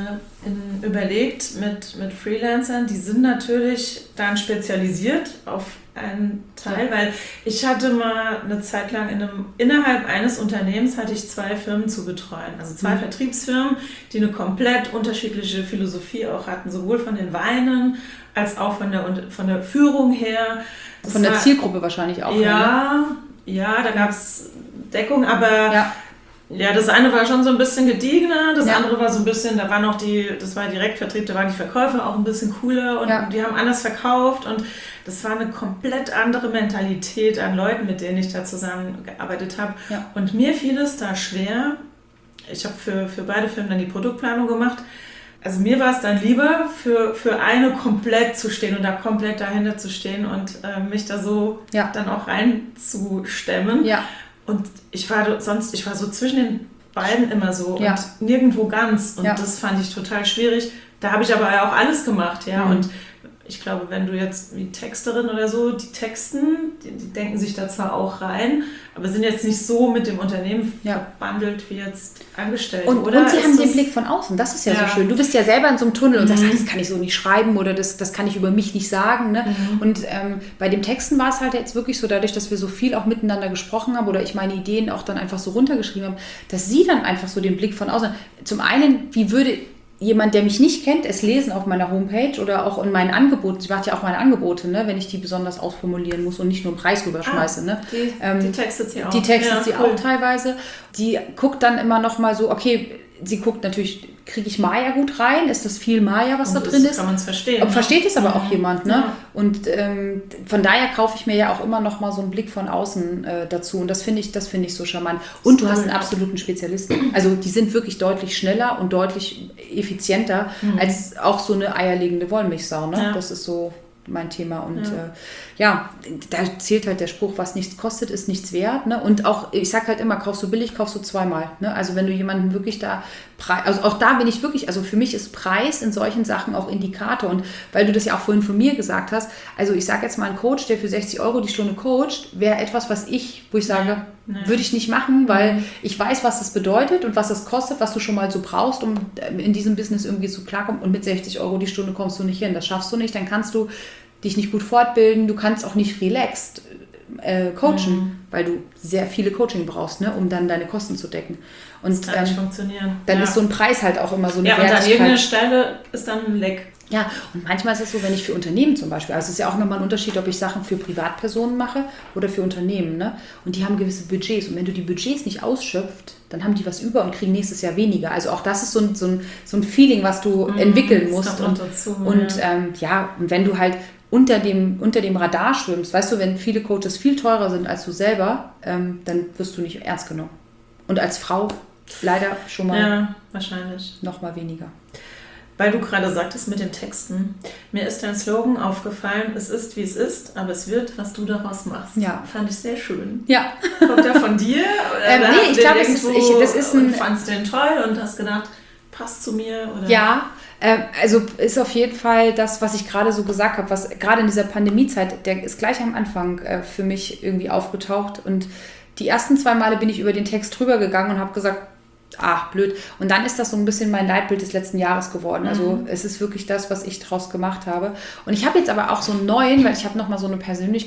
äh, überlegt mit, mit Freelancern, die sind natürlich dann spezialisiert auf einen Teil, ja. weil ich hatte mal eine Zeit lang in einem, innerhalb eines Unternehmens hatte ich zwei Firmen zu betreuen. Also zwei mhm. Vertriebsfirmen, die eine komplett unterschiedliche Philosophie auch hatten, sowohl von den Weinen als auch von der, von der Führung her. Das von der war, Zielgruppe wahrscheinlich auch. Ja, ne? ja, da gab es Deckung, aber ja. ja, das eine war schon so ein bisschen gediegener, das ja. andere war so ein bisschen, da war noch die, das war Direktvertrieb, da waren die Verkäufer auch ein bisschen cooler und ja. die haben anders verkauft und das war eine komplett andere Mentalität an Leuten, mit denen ich da zusammengearbeitet habe. Ja. Und mir fiel es da schwer, ich habe für, für beide Firmen dann die Produktplanung gemacht, also mir war es dann lieber, für, für eine komplett zu stehen und da komplett dahinter zu stehen und äh, mich da so ja. dann auch reinzustemmen. Ja. Und ich war sonst, ich war so zwischen den beiden immer so ja. und nirgendwo ganz. Und ja. das fand ich total schwierig. Da habe ich aber auch alles gemacht, ja. Mhm. Und ich glaube, wenn du jetzt wie Texterin oder so, die Texten, die, die denken sich da zwar auch rein, aber sind jetzt nicht so mit dem Unternehmen ja. verbandelt wie jetzt Angestellte. Und, oder und sie ist haben das, den Blick von außen, das ist ja, ja. so schön. Du bist ja selber in so einem Tunnel und mhm. sagst, das kann ich so nicht schreiben oder das, das kann ich über mich nicht sagen. Ne? Mhm. Und ähm, bei den Texten war es halt jetzt wirklich so, dadurch, dass wir so viel auch miteinander gesprochen haben oder ich meine Ideen auch dann einfach so runtergeschrieben habe, dass sie dann einfach so den Blick von außen, zum einen, wie würde jemand, der mich nicht kennt, es lesen auf meiner Homepage oder auch in meinen Angeboten. Sie macht ja auch meine Angebote, ne, wenn ich die besonders ausformulieren muss und nicht nur einen Preis rüberschmeiße. Ah, ne. Die, ähm, die textet sie auch. Die textet ja, sie cool. auch teilweise. Die guckt dann immer noch mal so, okay, sie guckt natürlich, kriege ich Maya gut rein? Ist das viel Maya, was und da drin ist? Kann man es verstehen. Ne? Versteht es aber ja. auch jemand. Ne? Ja. Und ähm, von daher kaufe ich mir ja auch immer noch mal so einen Blick von außen äh, dazu. Und das finde ich, das finde ich so charmant. Und du cool. hast einen absoluten Spezialisten. Also die sind wirklich deutlich schneller und deutlich effizienter mhm. als auch so eine eierlegende Wollmilchsau. Ne? Ja. Das ist so mein Thema. Und ja. Äh, ja, da zählt halt der Spruch, was nichts kostet, ist nichts wert. Ne? Und auch, ich sag halt immer, kaufst du billig, kaufst du zweimal. Ne? Also wenn du jemanden wirklich da, also auch da bin ich wirklich, also für mich ist Preis in solchen Sachen auch Indikator. Und weil du das ja auch vorhin von mir gesagt hast, also ich sag jetzt mal, ein Coach, der für sechzig Euro die Stunde coacht, wäre etwas, was ich, wo ich sage, nee. würde ich nicht machen, weil mhm. ich weiß, was das bedeutet und was das kostet, was du schon mal so brauchst, um in diesem Business irgendwie zu klarkommen. Und mit sechzig Euro die Stunde kommst du nicht hin. Das schaffst du nicht, dann kannst du dich nicht gut fortbilden, du kannst auch nicht relaxed äh, coachen, mhm. weil du sehr viele Coaching brauchst, ne, um dann deine Kosten zu decken. Und das kann nicht ähm, funktionieren. Dann ja. ist so ein Preis halt auch immer so eine ja, Wertigkeit. Ja, und an irgendeiner Stelle ist dann ein Leck. Ja, und manchmal ist es so, wenn ich für Unternehmen zum Beispiel, also es ist ja auch nochmal ein Unterschied, ob ich Sachen für Privatpersonen mache oder für Unternehmen, ne? Und die haben gewisse Budgets und wenn du die Budgets nicht ausschöpft, dann haben die was über und kriegen nächstes Jahr weniger. Also auch das ist so ein, so ein, so ein Feeling, was du mhm, entwickeln musst. Und, dazu, und ja. Ähm, ja, und wenn du halt unter dem, unter dem Radar schwimmst, weißt du, wenn viele Coaches viel teurer sind als du selber, ähm, dann wirst du nicht ernst genommen. Und als Frau leider schon mal ja, wahrscheinlich. noch mal weniger. Weil du gerade sagtest mit den Texten, mir ist dein Slogan aufgefallen, es ist, wie es ist, aber es wird, was du daraus machst. Ja. Fand ich sehr schön. Ja. Kommt der von dir? Oder ähm, nee, ich glaube, ich, das ist ein... Und fandst den toll und hast gedacht, passt zu mir? Oder? Ja, äh, also ist auf jeden Fall das, was ich gerade so gesagt habe, was gerade in dieser Pandemiezeit, der ist gleich am Anfang äh, für mich irgendwie aufgetaucht und die ersten zwei Male bin ich über den Text drüber gegangen und habe gesagt, ach, blöd. Und dann ist das so ein bisschen mein Leitbild des letzten Jahres geworden. Also mhm. es ist wirklich das, was ich draus gemacht habe. Und ich habe jetzt aber auch so einen neuen, weil ich habe nochmal so eine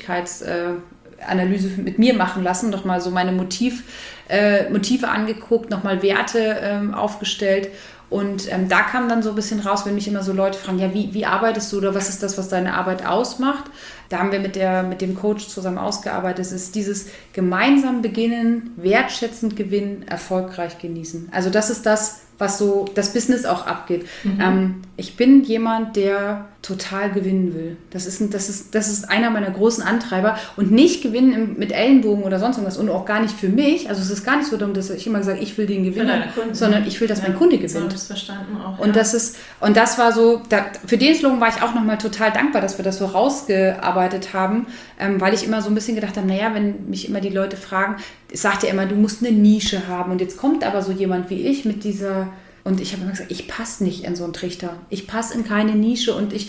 Persönlichkeitsanalyse mit mir machen lassen, nochmal so meine Motiv, äh, Motive angeguckt, nochmal Werte ähm, aufgestellt. Und ähm, da kam dann so ein bisschen raus, wenn mich immer so Leute fragen, ja, wie, wie arbeitest du oder was ist das, was deine Arbeit ausmacht? Da haben wir mit, der, mit dem Coach zusammen ausgearbeitet. Es ist dieses gemeinsam beginnen, wertschätzend gewinnen, erfolgreich genießen. Also das ist das, was so das Business auch abgeht. Mhm. Ähm, ich bin jemand, der total gewinnen will. Das ist, ein, das ist, das ist einer meiner großen Antreiber. Und nicht gewinnen im, mit Ellenbogen oder sonst irgendwas und auch gar nicht für mich. Also es ist gar nicht so darum, dass ich immer sage, ich will den gewinnen, sondern ich will, dass ja, mein Kunde gewinnt. So habe ich es verstanden auch. Und, ja. das ist, und das war so, da, für den Slogan war ich auch nochmal total dankbar, dass wir das so rausgearbeitet haben, ähm, weil ich immer so ein bisschen gedacht habe, naja, wenn mich immer die Leute fragen, es sagt ja immer, du musst eine Nische haben. Und jetzt kommt aber so jemand wie ich mit dieser... Und ich habe immer gesagt, ich passe nicht in so einen Trichter. Ich passe in keine Nische und ich,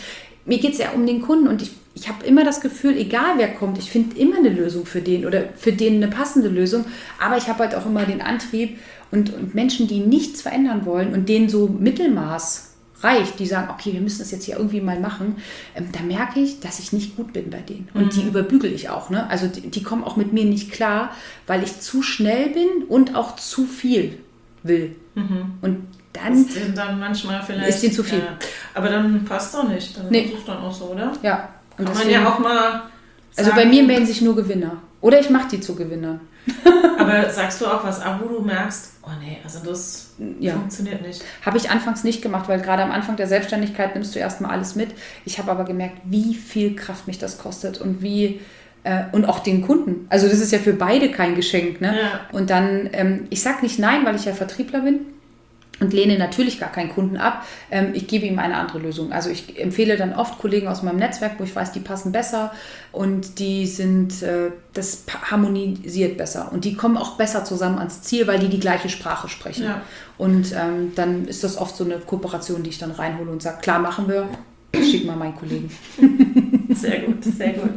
mir geht es ja um den Kunden und ich, ich habe immer das Gefühl, egal wer kommt, ich finde immer eine Lösung für den oder für den eine passende Lösung, aber ich habe halt auch immer den Antrieb und, und Menschen, die nichts verändern wollen und denen so Mittelmaß reicht, die sagen, okay, wir müssen das jetzt hier irgendwie mal machen, ähm, da merke ich, dass ich nicht gut bin bei denen. Und mhm. die überbügel ich auch. Ne? Also die, die kommen auch mit mir nicht klar, weil ich zu schnell bin und auch zu viel will. Mhm. Und dann ist denen dann manchmal vielleicht... Ist denen zu viel. Ja. Aber dann passt doch nicht. Dann nee. ist es dann auch so, oder? Ja. Und Kann deswegen, man ja auch mal sagen, also bei mir melden sich nur Gewinner. Oder ich mache die zu Gewinnern. Aber sagst du auch was ab, wo du merkst, oh nee, also das ja. funktioniert nicht? Habe ich anfangs nicht gemacht, weil gerade am Anfang der Selbstständigkeit nimmst du erstmal alles mit. Ich habe aber gemerkt, wie viel Kraft mich das kostet und wie äh, und auch den Kunden. Also das ist ja für beide kein Geschenk. Ne? Ja. Und dann, ähm, ich sage nicht nein, weil ich ja Vertriebler bin. Und lehne natürlich gar keinen Kunden ab. Ich gebe ihm eine andere Lösung. Also ich empfehle dann oft Kollegen aus meinem Netzwerk, wo ich weiß, die passen besser und die sind, das harmonisiert besser. Und die kommen auch besser zusammen ans Ziel, weil die die gleiche Sprache sprechen. Ja. Und ähm, dann ist das oft so eine Kooperation, die ich dann reinhole und sage, klar, machen wir, ich schicke mal meinen Kollegen. Sehr gut, sehr gut.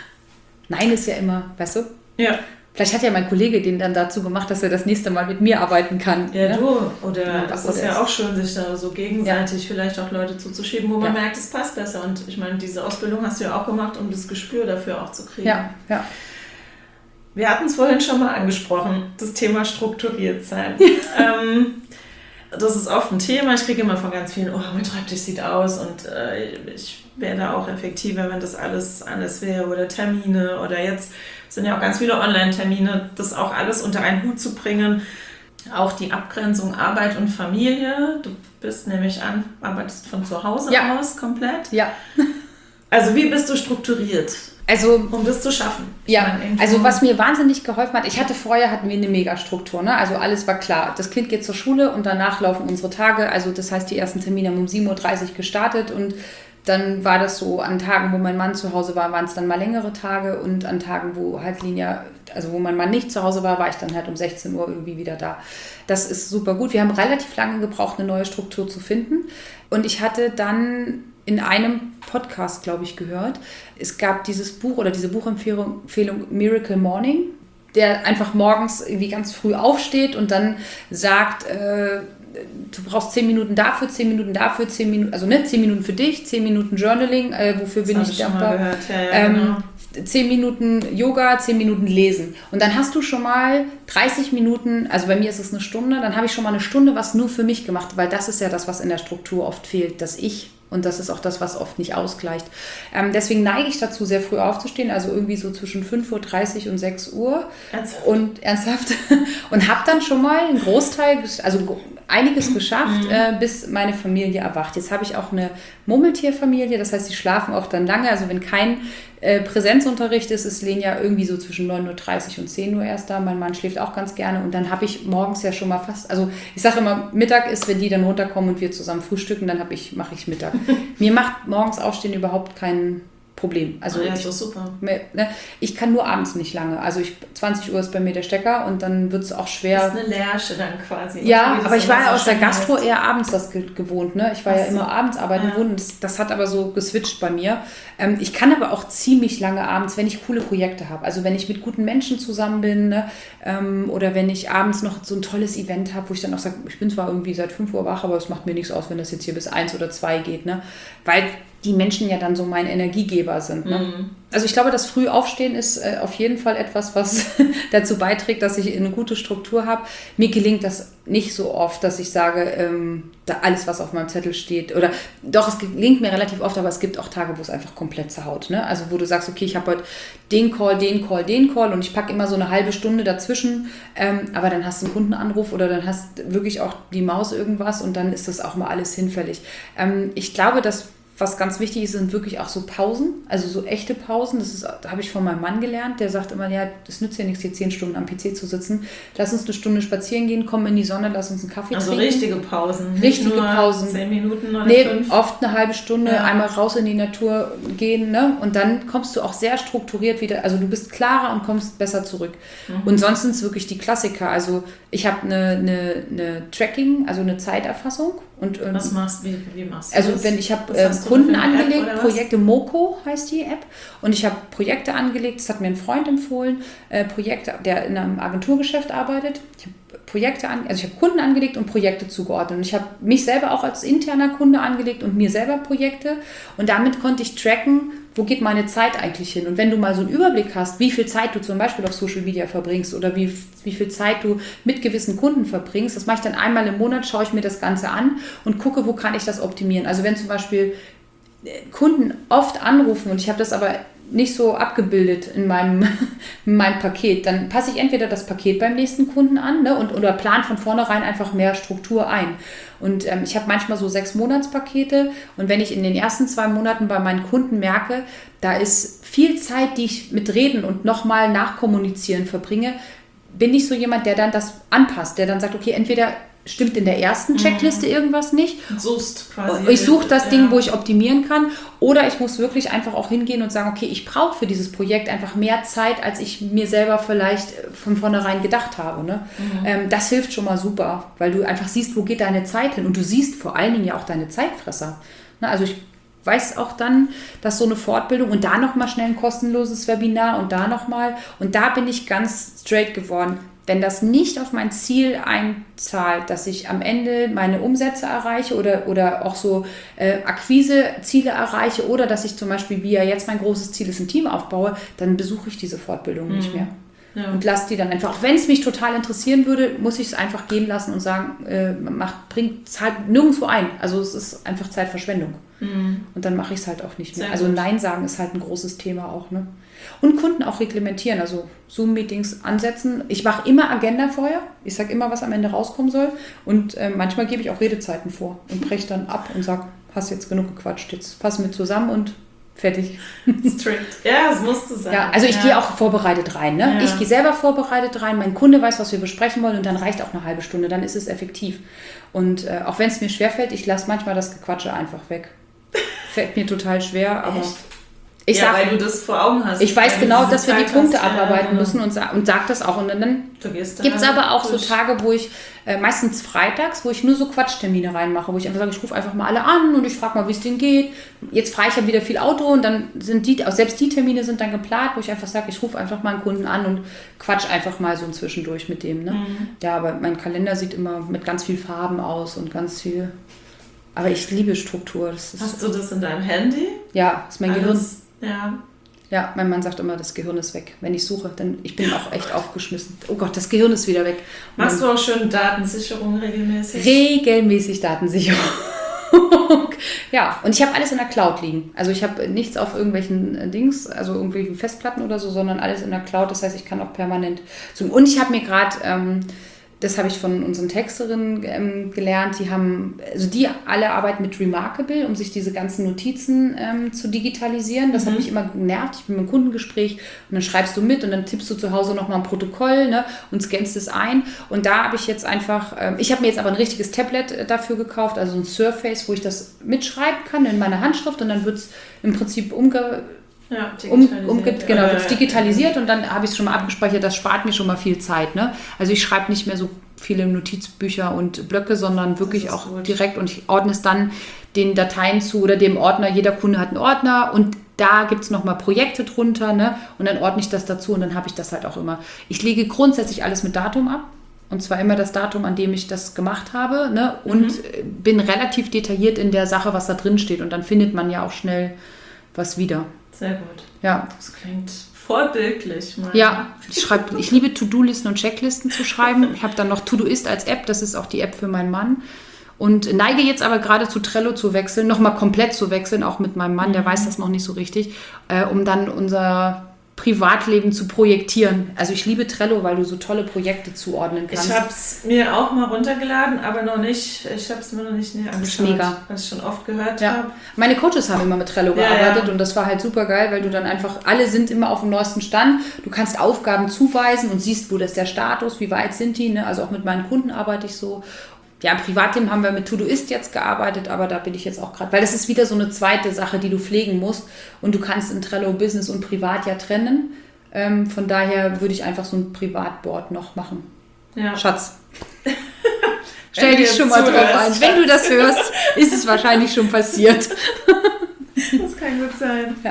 Nein ist ja immer, weißt du? Ja. Vielleicht hat ja mein Kollege den dann dazu gemacht, dass er das nächste Mal mit mir arbeiten kann. Ja, ne? du. Oder ja, das ist ja auch schön, sich da so gegenseitig ja. vielleicht auch Leute zuzuschieben, wo man ja. merkt, es passt besser. Und ich meine, diese Ausbildung hast du ja auch gemacht, um das Gespür dafür auch zu kriegen. Ja, ja. Wir hatten es vorhin schon mal angesprochen, das Thema strukturiert sein. ähm, das ist oft ein Thema. Ich kriege immer von ganz vielen, oh, mein Schreibtisch sieht aus und äh, ich wäre da auch effektiver, wenn das alles anders wäre oder Termine oder jetzt sind ja auch ganz viele Online-Termine, das auch alles unter einen Hut zu bringen. Auch die Abgrenzung Arbeit und Familie. Du bist nämlich an, arbeitest von zu Hause ja. aus komplett. Ja. Also wie bist du strukturiert? Also, um das zu schaffen. Ich ja, meine, also was mir wahnsinnig geholfen hat, ich hatte vorher, hatten wir eine Megastruktur, ne? Also alles war klar. Das Kind geht zur Schule und danach laufen unsere Tage. Also das heißt, die ersten Termine haben um sieben Uhr dreißig gestartet und dann war das so, an Tagen, wo mein Mann zu Hause war, waren es dann mal längere Tage und an Tagen, wo halt Linie, also wo mein Mann nicht zu Hause war, war ich dann halt um sechzehn Uhr irgendwie wieder da. Das ist super gut. Wir haben relativ lange gebraucht, eine neue Struktur zu finden und ich hatte dann in einem Podcast, glaube ich, gehört, es gab dieses Buch oder diese Buchempfehlung Miracle Morning, der einfach morgens irgendwie ganz früh aufsteht und dann sagt, äh, du brauchst zehn Minuten dafür, zehn Minuten dafür, zehn Minuten, also ne, zehn Minuten für dich, zehn Minuten Journaling, äh, wofür das bin ich dankbar. Ja, ja, ähm, genau. zehn Minuten Yoga, zehn Minuten Lesen. Und dann hast du schon mal dreißig Minuten, also bei mir ist es eine Stunde, dann habe ich schon mal eine Stunde was nur für mich gemacht, weil das ist ja das, was in der Struktur oft fehlt, das Ich. Und das ist auch das, was oft nicht ausgleicht. Ähm, deswegen neige ich dazu, sehr früh aufzustehen, also irgendwie so zwischen fünf Uhr dreißig und sechs Uhr. Ernsthaft? Und ernsthaft. Und habe dann schon mal einen Großteil, also einiges geschafft, mhm. äh, bis meine Familie erwacht. Jetzt habe ich auch eine Murmeltierfamilie, das heißt, die schlafen auch dann lange. Also wenn kein äh, Präsenzunterricht ist, ist Lenia irgendwie so zwischen neun Uhr dreißig und zehn Uhr erst da. Mein Mann schläft auch ganz gerne. Und dann habe ich morgens ja schon mal fast, also ich sage immer, Mittag ist, wenn die dann runterkommen und wir zusammen frühstücken, dann ich, mache ich Mittag. Mir macht morgens Aufstehen überhaupt kein Problem. Also oh ja, ich, ist doch super. Ne, ich kann nur abends nicht lange. Also ich, zwanzig Uhr ist bei mir der Stecker und dann wird es auch schwer. Das ist eine Lerche dann quasi. Ja, aber ich war ja aus der Gastro eher abends das gewohnt. Ne? Ich war Ach ja so. immer abends arbeiten gewohnt. Ja. Das, das hat aber so geswitcht bei mir. Ähm, ich kann aber auch ziemlich lange abends, wenn ich coole Projekte habe. Also wenn ich mit guten Menschen zusammen bin, ne? ähm, oder wenn ich abends noch so ein tolles Event habe, wo ich dann auch sage, ich bin zwar irgendwie seit fünf Uhr wach, aber es macht mir nichts aus, wenn das jetzt hier bis eins oder zwei geht. Ne? Weil die Menschen ja dann so mein Energiegeber sind. Ne? Mhm. Also ich glaube, das Frühaufstehen ist äh, auf jeden Fall etwas, was dazu beiträgt, dass ich eine gute Struktur habe. Mir gelingt das nicht so oft, dass ich sage, ähm, da alles, was auf meinem Zettel steht, oder doch, es gelingt mir relativ oft, aber es gibt auch Tage, wo es einfach komplett zerhaut. Ne? Also wo du sagst, okay, ich habe heute den Call, den Call, den Call und ich packe immer so eine halbe Stunde dazwischen, ähm, aber dann hast du einen Kundenanruf oder dann hast wirklich auch die Maus irgendwas und dann ist das auch mal alles hinfällig. Ähm, ich glaube, dass was ganz wichtig ist, sind wirklich auch so Pausen, also so echte Pausen. Das ist, da habe ich von meinem Mann gelernt, der sagt immer, ja, das nützt ja nichts, hier zehn Stunden am P C zu sitzen. Lass uns eine Stunde spazieren gehen, komm in die Sonne, lass uns einen Kaffee also trinken. Also richtige Pausen. Richtige nur Pausen. Zehn Minuten oder nee, fünf? Oft eine halbe Stunde, ja. einmal raus in die Natur gehen, ne? Und dann kommst du auch sehr strukturiert wieder, also du bist klarer und kommst besser zurück. Mhm. Und sonst sind es wirklich die Klassiker. Also ich habe eine, eine, eine Tracking, also eine Zeiterfassung. Und, und was machst du? Wie, wie machst du Also das? wenn ich habe Was äh, hast du Kunden für eine App angelegt, oder was? Projekte, Moko heißt die App, und ich habe Projekte angelegt, das hat mir ein Freund empfohlen, äh, Projekte, der in einem Agenturgeschäft arbeitet. Ich habe Projekte an, also ich habe Kunden angelegt und Projekte zugeordnet. Und ich habe mich selber auch als interner Kunde angelegt und mir selber Projekte. Und damit konnte ich tracken, wo geht meine Zeit eigentlich hin? Und wenn du mal so einen Überblick hast, wie viel Zeit du zum Beispiel auf Social Media verbringst oder wie, wie viel Zeit du mit gewissen Kunden verbringst, das mache ich dann einmal im Monat, schaue ich mir das Ganze an und gucke, wo kann ich das optimieren. Also wenn zum Beispiel Kunden oft anrufen und ich habe das aber nicht so abgebildet in meinem, in meinem Paket, dann passe ich entweder das Paket beim nächsten Kunden an, ne, und, oder plan von vornherein einfach mehr Struktur ein. Und ähm, ich habe manchmal so sechs Monatspakete und wenn ich in den ersten zwei Monaten bei meinen Kunden merke, da ist viel Zeit, die ich mit Reden und nochmal nachkommunizieren verbringe, bin ich so jemand, der dann das anpasst, der dann sagt, okay, entweder stimmt in der ersten Checkliste irgendwas nicht. Du suchst quasi. Ich suche das ja. Ding, wo ich optimieren kann. Oder ich muss wirklich einfach auch hingehen und sagen, okay, ich brauche für dieses Projekt einfach mehr Zeit, als ich mir selber vielleicht von vornherein gedacht habe. Ne? Mhm. Ähm, das hilft schon mal super, weil du einfach siehst, wo geht deine Zeit hin. Und du siehst vor allen Dingen ja auch deine Zeitfresser. Ne? Also ich weiß auch dann, dass so eine Fortbildung und da nochmal schnell ein kostenloses Webinar und da nochmal. Und da bin ich ganz straight geworden. Wenn das nicht auf mein Ziel einzahlt, dass ich am Ende meine Umsätze erreiche oder, oder auch so äh, Akquise-Ziele erreiche oder dass ich zum Beispiel, wie ja jetzt mein großes Ziel ist, ein Team aufbaue, dann besuche ich diese Fortbildung mhm. nicht mehr. Ja. Und lasse die dann einfach, auch wenn es mich total interessieren würde, muss ich es einfach gehen lassen und sagen, äh, macht, bringt es halt nirgendwo ein. Also es ist einfach Zeitverschwendung. Mhm. Und dann mache ich es halt auch nicht mehr. Sehr also gut. Nein sagen ist halt ein großes Thema auch, ne? Und Kunden auch reglementieren, also Zoom-Meetings ansetzen. Ich mache immer Agenda vorher. Ich sage immer, was am Ende rauskommen soll. Und äh, manchmal gebe ich auch Redezeiten vor und breche dann ab und sage, hast jetzt genug gequatscht, jetzt fassen wir zusammen und fertig. Strict. Ja, das musst du sagen. Ja, also ich ja. gehe auch vorbereitet rein. Ne? Ja. Ich gehe selber vorbereitet rein. Mein Kunde weiß, was wir besprechen wollen und dann reicht auch eine halbe Stunde. Dann ist es effektiv. Und äh, auch wenn es mir schwerfällt, ich lasse manchmal das Gequatsche einfach weg. Fällt mir total schwer, aber... Echt? Ich ja, sag, weil du das vor Augen hast. Ich weiß genau, dass wir die Punkte hast, abarbeiten ja, genau. müssen und, sa- und sag das auch. Und dann, dann gibt es aber auch durch. so Tage, wo ich, äh, meistens freitags, wo ich nur so Quatschtermine reinmache, wo ich einfach sage, ich rufe einfach mal alle an und ich frage mal, wie es denen geht. Jetzt fahre ich ja wieder viel Auto und dann sind die, selbst die Termine sind dann geplant, wo ich einfach sage, ich rufe einfach mal einen Kunden an und quatsch einfach mal so zwischendurch mit dem. Ne? Mhm. Ja, aber mein Kalender sieht immer mit ganz viel Farben aus und ganz viel... Aber ich liebe Struktur. Das ist Hast du das in deinem Handy? Ja, das ist mein Alles? Gehirn. Ja. Ja, mein Mann sagt immer, das Gehirn ist weg. Wenn ich suche, dann ich bin auch echt aufgeschmissen. Oh Gott, das Gehirn ist wieder weg. Und Machst du auch schön Datensicherung regelmäßig? Regelmäßig Datensicherung. Ja, und ich habe alles in der Cloud liegen. Also ich habe nichts auf irgendwelchen Dings, also irgendwelchen Festplatten oder so, sondern alles in der Cloud. Das heißt, ich kann auch permanent zoomen. Und ich habe mir gerade... Ähm, das habe ich von unseren Texterinnen ähm, gelernt, die haben, also die alle arbeiten mit Remarkable, um sich diese ganzen Notizen ähm, zu digitalisieren. Das mhm. hat mich immer genervt. Ich bin im Kundengespräch und dann schreibst du mit und dann tippst du zu Hause nochmal ein Protokoll, ne, und scannst es ein. Und da habe ich jetzt einfach, ähm, ich habe mir jetzt aber ein richtiges Tablet äh, dafür gekauft, also ein Surface, wo ich das mitschreiben kann in meiner Handschrift und dann wird es im Prinzip umge... Ja, um, um, genau, wird es digitalisiert und dann habe ich es schon mal abgespeichert, das spart mir schon mal viel Zeit. Ne? Also ich schreibe nicht mehr so viele Notizbücher und Blöcke, sondern wirklich auch gut. direkt und ich ordne es dann den Dateien zu oder dem Ordner. Jeder Kunde hat einen Ordner und da gibt es nochmal Projekte drunter, ne? Und dann ordne ich das dazu und dann habe ich das halt auch immer. Ich lege grundsätzlich alles mit Datum ab. Und zwar immer das Datum, an dem ich das gemacht habe, ne? Und mhm. bin relativ detailliert in der Sache, was da drin steht. Und dann findet man ja auch schnell was wieder. Sehr gut. Ja. Das klingt vorbildlich. Mal. Ja, ich, schreib, ich liebe To-Do-Listen und Checklisten zu schreiben. Ich habe dann noch Todoist als App, das ist auch die App für meinen Mann. Und neige jetzt aber gerade zu Trello zu wechseln, nochmal komplett zu wechseln, auch mit meinem Mann, der mhm. weiß das noch nicht so richtig, äh, um dann unser Privatleben zu projektieren. Also ich liebe Trello, weil du so tolle Projekte zuordnen kannst. Ich habe es mir auch mal runtergeladen, aber noch nicht, ich habe es mir noch nicht näher angeschaut, mega. was ich schon oft gehört ja. habe. Meine Coaches haben immer mit Trello ja, gearbeitet ja. und das war halt super geil, weil du dann einfach, alle sind immer auf dem neuesten Stand. Du kannst Aufgaben zuweisen und siehst, wo das der Status, wie weit sind die. Ne? Also auch mit meinen Kunden arbeite ich so. Ja, im Privatleben haben wir mit Todoist jetzt gearbeitet, aber da bin ich jetzt auch gerade, weil das ist wieder so eine zweite Sache, die du pflegen musst und du kannst in Trello Business und Privat ja trennen. Ähm, von daher würde ich einfach so ein Privatboard noch machen. Ja. Schatz. Stell dich schon mal drauf ein. Wenn du das hörst, ist es wahrscheinlich schon passiert. Das kann gut sein. Ja.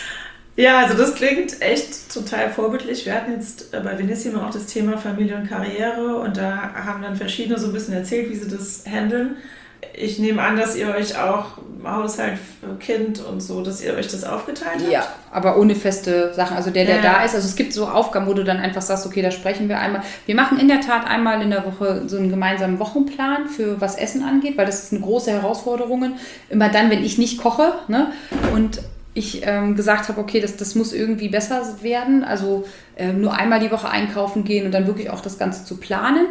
Ja, also das klingt echt total vorbildlich. Wir hatten jetzt bei Venissimo auch das Thema Familie und Karriere und da haben dann verschiedene so ein bisschen erzählt, wie sie das handeln. Ich nehme an, dass ihr euch auch Haushalt, Kind und so, dass ihr euch das aufgeteilt habt? Ja, aber ohne feste Sachen. Also der, der ja. da ist, also es gibt so Aufgaben, wo du dann einfach sagst, okay, da sprechen wir einmal. Wir machen in der Tat einmal in der Woche so einen gemeinsamen Wochenplan für was Essen angeht, weil das ist eine große Herausforderung. Immer dann, wenn ich nicht koche, ne? Und ich ähm, gesagt habe, okay, das, das muss irgendwie besser werden, also ähm, nur einmal die Woche einkaufen gehen und dann wirklich auch das Ganze zu planen.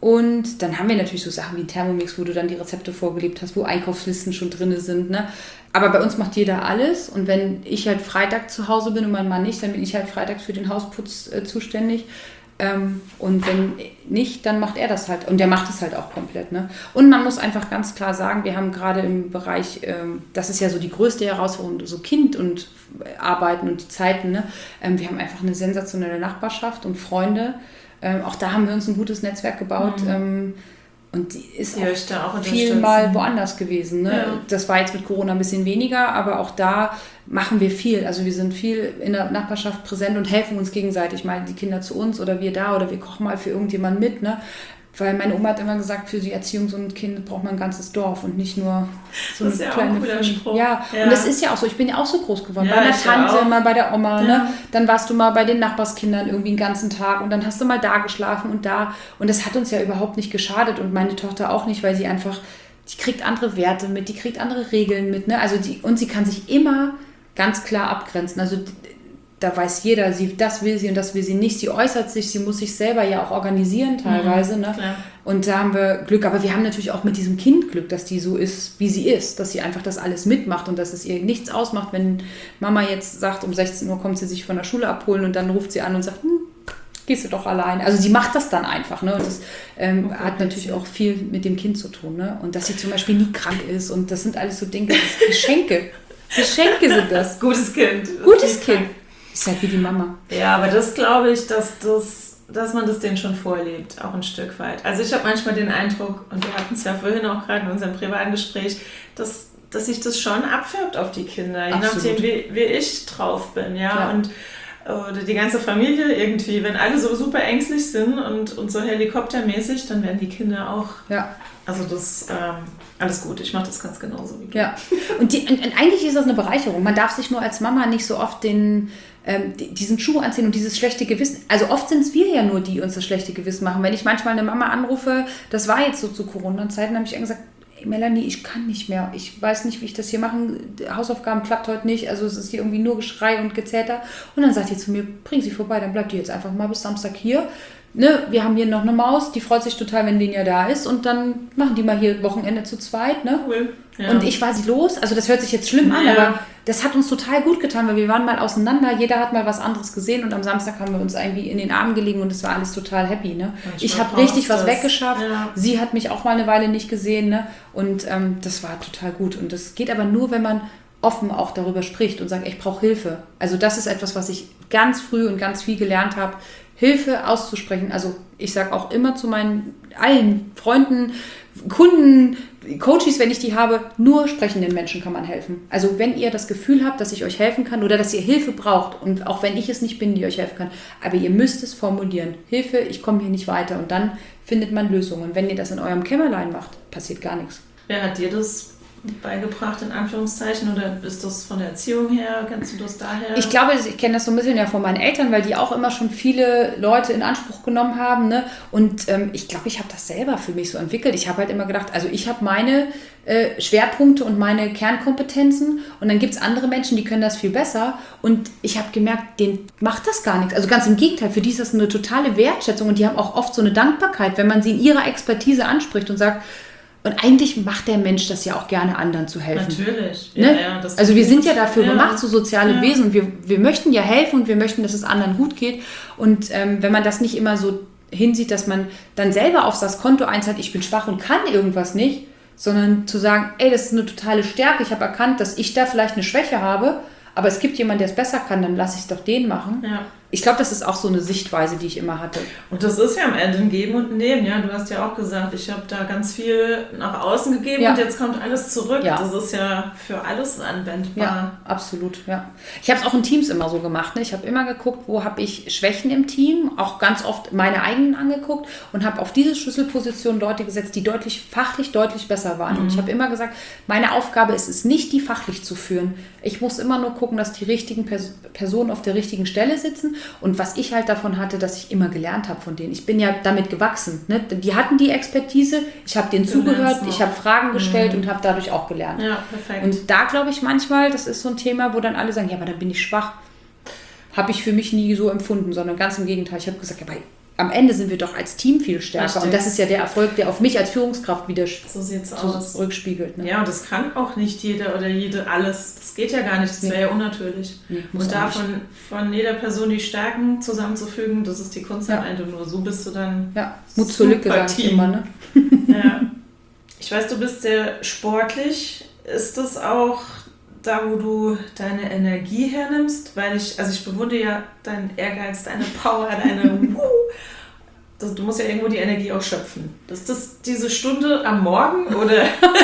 Und dann haben wir natürlich so Sachen wie Thermomix, wo du dann die Rezepte vorgelebt hast, wo Einkaufslisten schon drin sind. Ne? Aber bei uns macht jeder alles und wenn ich halt Freitag zu Hause bin und mein Mann nicht, dann bin ich halt freitags für den Hausputz äh, zuständig. Ähm, und wenn nicht, dann macht er das halt. Und der macht es halt auch komplett. Ne? Und man muss einfach ganz klar sagen, wir haben gerade im Bereich, ähm, das ist ja so die größte Herausforderung, so Kind und Arbeiten und die Zeiten. Ne? Ähm, wir haben einfach eine sensationelle Nachbarschaft und Freunde. Ähm, auch da haben wir uns ein gutes Netzwerk gebaut. Mhm. Ähm, und die ist die auch, auch viel mal woanders gewesen. Ne? Ja. Das war jetzt mit Corona ein bisschen weniger, aber auch da machen wir viel. Also wir sind viel in der Nachbarschaft präsent und helfen uns gegenseitig. Mal die Kinder zu uns oder wir da oder wir kochen mal für irgendjemanden mit. Ne? Weil meine Oma hat immer gesagt, für die Erziehung so ein Kind braucht man ein ganzes Dorf und nicht nur so eine das ist ja kleine auch ein cooler Spruch. Ja. ja, und das ist ja auch so. Ich bin ja auch so groß geworden. Ja, bei der Tante, mal bei der Oma. Ja. Ne? Dann warst du mal bei den Nachbarskindern irgendwie den ganzen Tag und dann hast du mal da geschlafen und da. Und das hat uns ja überhaupt nicht geschadet und meine Tochter auch nicht, weil sie einfach, die kriegt andere Werte mit, die kriegt andere Regeln mit. Ne? Also die, und sie kann sich immer ganz klar abgrenzen. Also da weiß jeder, sie, das will sie und das will sie nicht. Sie äußert sich, sie muss sich selber ja auch organisieren teilweise. Mhm, ne? Und da haben wir Glück. Aber wir haben natürlich auch mit diesem Kind Glück, dass die so ist, wie sie ist. Dass sie einfach das alles mitmacht und dass es ihr nichts ausmacht, wenn Mama jetzt sagt, um sechzehn Uhr kommt sie sich von der Schule abholen und dann ruft sie an und sagt, hm, gehst du doch allein. Also sie macht das dann einfach. Ne? Und das ähm, okay, hat natürlich auch viel mit dem Kind zu tun. Ne? Und dass sie zum Beispiel nie krank ist. Und das sind alles so Dinge, das sind Geschenke. Geschenke sind das. Gutes Kind. Gutes Kind. Ist halt wie die Mama. Ja, aber das glaube ich, dass, das, dass man das denen schon vorlebt, auch ein Stück weit. Also ich habe manchmal den Eindruck, und wir hatten es ja vorhin auch gerade in unserem privaten Gespräch, dass, dass sich das schon abfärbt auf die Kinder, je Absolut. nachdem, wie, wie ich drauf bin. Ja? Ja. Und oder die ganze Familie irgendwie, wenn alle so super ängstlich sind und, und so helikoptermäßig, dann werden die Kinder auch... Ja. Also das, ähm, alles gut, ich mache das ganz genauso wie du. Ja, und, die, und, und eigentlich ist das eine Bereicherung. Man darf sich nur als Mama nicht so oft den, ähm, diesen Schuh anziehen und dieses schlechte Gewissen. Also oft sind es wir ja nur, die uns das schlechte Gewissen machen. Wenn ich manchmal eine Mama anrufe, das war jetzt so zu Corona-Zeiten, habe ich ihr gesagt, hey Melanie, ich kann nicht mehr. Ich weiß nicht, wie ich das hier machen. Hausaufgaben klappt heute nicht. Also es ist hier irgendwie nur Geschrei und Gezeter. Und dann sagt die zu mir, bring sie vorbei, dann bleibt die jetzt einfach mal bis Samstag hier. Ne, wir haben hier noch eine Maus, die freut sich total, wenn Linja da ist und dann machen die mal hier Wochenende zu zweit. Ne? Cool. Ja. Und ich war sie los, also das hört sich jetzt schlimm an, ja. aber das hat uns total gut getan, weil wir waren mal auseinander, jeder hat mal was anderes gesehen und am Samstag haben wir uns irgendwie in den Armen gelegen und es war alles total happy. Ne? Ich habe richtig was weggeschafft, ja. Sie hat mich auch mal eine Weile nicht gesehen, ne? Und ähm, das war total gut und das geht aber nur, wenn man offen auch darüber spricht und sagt, ich brauche Hilfe. Also das ist etwas, was ich ganz früh und ganz viel gelernt habe, Hilfe auszusprechen. Also ich sage auch immer zu meinen allen Freunden, Kunden, Coaches, wenn ich die habe, nur sprechenden Menschen kann man helfen. Also wenn ihr das Gefühl habt, dass ich euch helfen kann oder dass ihr Hilfe braucht und auch wenn ich es nicht bin, die euch helfen kann, aber ihr müsst es formulieren. Hilfe, ich komme hier nicht weiter und dann findet man Lösungen. Wenn ihr das in eurem Kämmerlein macht, passiert gar nichts. Wer hat dir das beigebracht, in Anführungszeichen, oder ist das von der Erziehung her, kennst du das daher? Ich glaube, ich kenne das so ein bisschen ja von meinen Eltern, weil die auch immer schon viele Leute in Anspruch genommen haben, ne? Und ähm, ich glaube, ich habe das selber für mich so entwickelt. Ich habe halt immer gedacht, also ich habe meine äh, Schwerpunkte und meine Kernkompetenzen und dann gibt es andere Menschen, die können das viel besser und ich habe gemerkt, denen macht das gar nichts. Also ganz im Gegenteil, für die ist das eine totale Wertschätzung und die haben auch oft so eine Dankbarkeit, wenn man sie in ihrer Expertise anspricht und sagt, und eigentlich macht der Mensch das ja auch gerne, anderen zu helfen. Natürlich. Ne? Ja, ja, das also wir sind ja dafür ja. gemacht, so soziale ja. Wesen. Und wir, wir möchten ja helfen und wir möchten, dass es anderen gut geht. Und ähm, wenn man das nicht immer so hinsieht, dass man dann selber auf das Konto einzahlt, ich bin schwach und kann irgendwas nicht, sondern zu sagen, ey, das ist eine totale Stärke. Ich habe erkannt, dass ich da vielleicht eine Schwäche habe, aber es gibt jemanden, der es besser kann, dann lasse ich es doch den machen. Ja. ich glaube, das ist auch so eine Sichtweise, die ich immer hatte. Und das ist ja am Ende ein Geben und ein Nehmen. Ja, du hast ja auch gesagt, ich habe da ganz viel nach außen gegeben ja. und jetzt kommt alles zurück. Ja. Das ist ja für alles anwendbar. Ja, absolut. Ja. Ich habe es auch in Teams immer so gemacht. Ne? Ich habe immer geguckt, wo habe ich Schwächen im Team, auch ganz oft meine eigenen angeguckt und habe auf diese Schlüsselpositionen Leute gesetzt, die deutlich fachlich deutlich besser waren. Mhm. Und ich habe immer gesagt, meine Aufgabe ist es nicht, die fachlich zu führen. Ich muss immer nur gucken, dass die richtigen Pers- Personen auf der richtigen Stelle sitzen. Und was ich halt davon hatte, dass ich immer gelernt habe von denen. Ich bin ja damit gewachsen. Ne? Die hatten die Expertise, ich habe denen du zugehört, ich habe Fragen gestellt mhm. und habe dadurch auch gelernt. Ja, perfekt. Und da glaube ich manchmal, das ist so ein Thema, wo dann alle sagen, ja, aber dann bin ich schwach. Habe ich für mich nie so empfunden, sondern ganz im Gegenteil. Ich habe gesagt, ja, aber am Ende sind wir doch als Team viel stärker. Richtig. Und das ist ja der Erfolg, der auf mich als Führungskraft wieder so sieht's aus. zurückspiegelt. Ne? Ja, und das kann auch nicht jeder oder jede alles. Das geht ja gar nicht, das wäre nee. ja unnatürlich. Nee, und da von, von jeder Person die Stärken zusammenzufügen, das ist die Kunst am ja. Ende. Nur so bist du dann ja. Mut zur Lücke, sag ich immer. Ne? Ja. Ich weiß, du bist sehr sportlich. Ist das auch da, wo du deine Energie hernimmst? Weil ich, also ich bewundere ja deinen Ehrgeiz, deine Power, deine das, du musst ja irgendwo die Energie auch schöpfen. Ist das diese Stunde am Morgen oder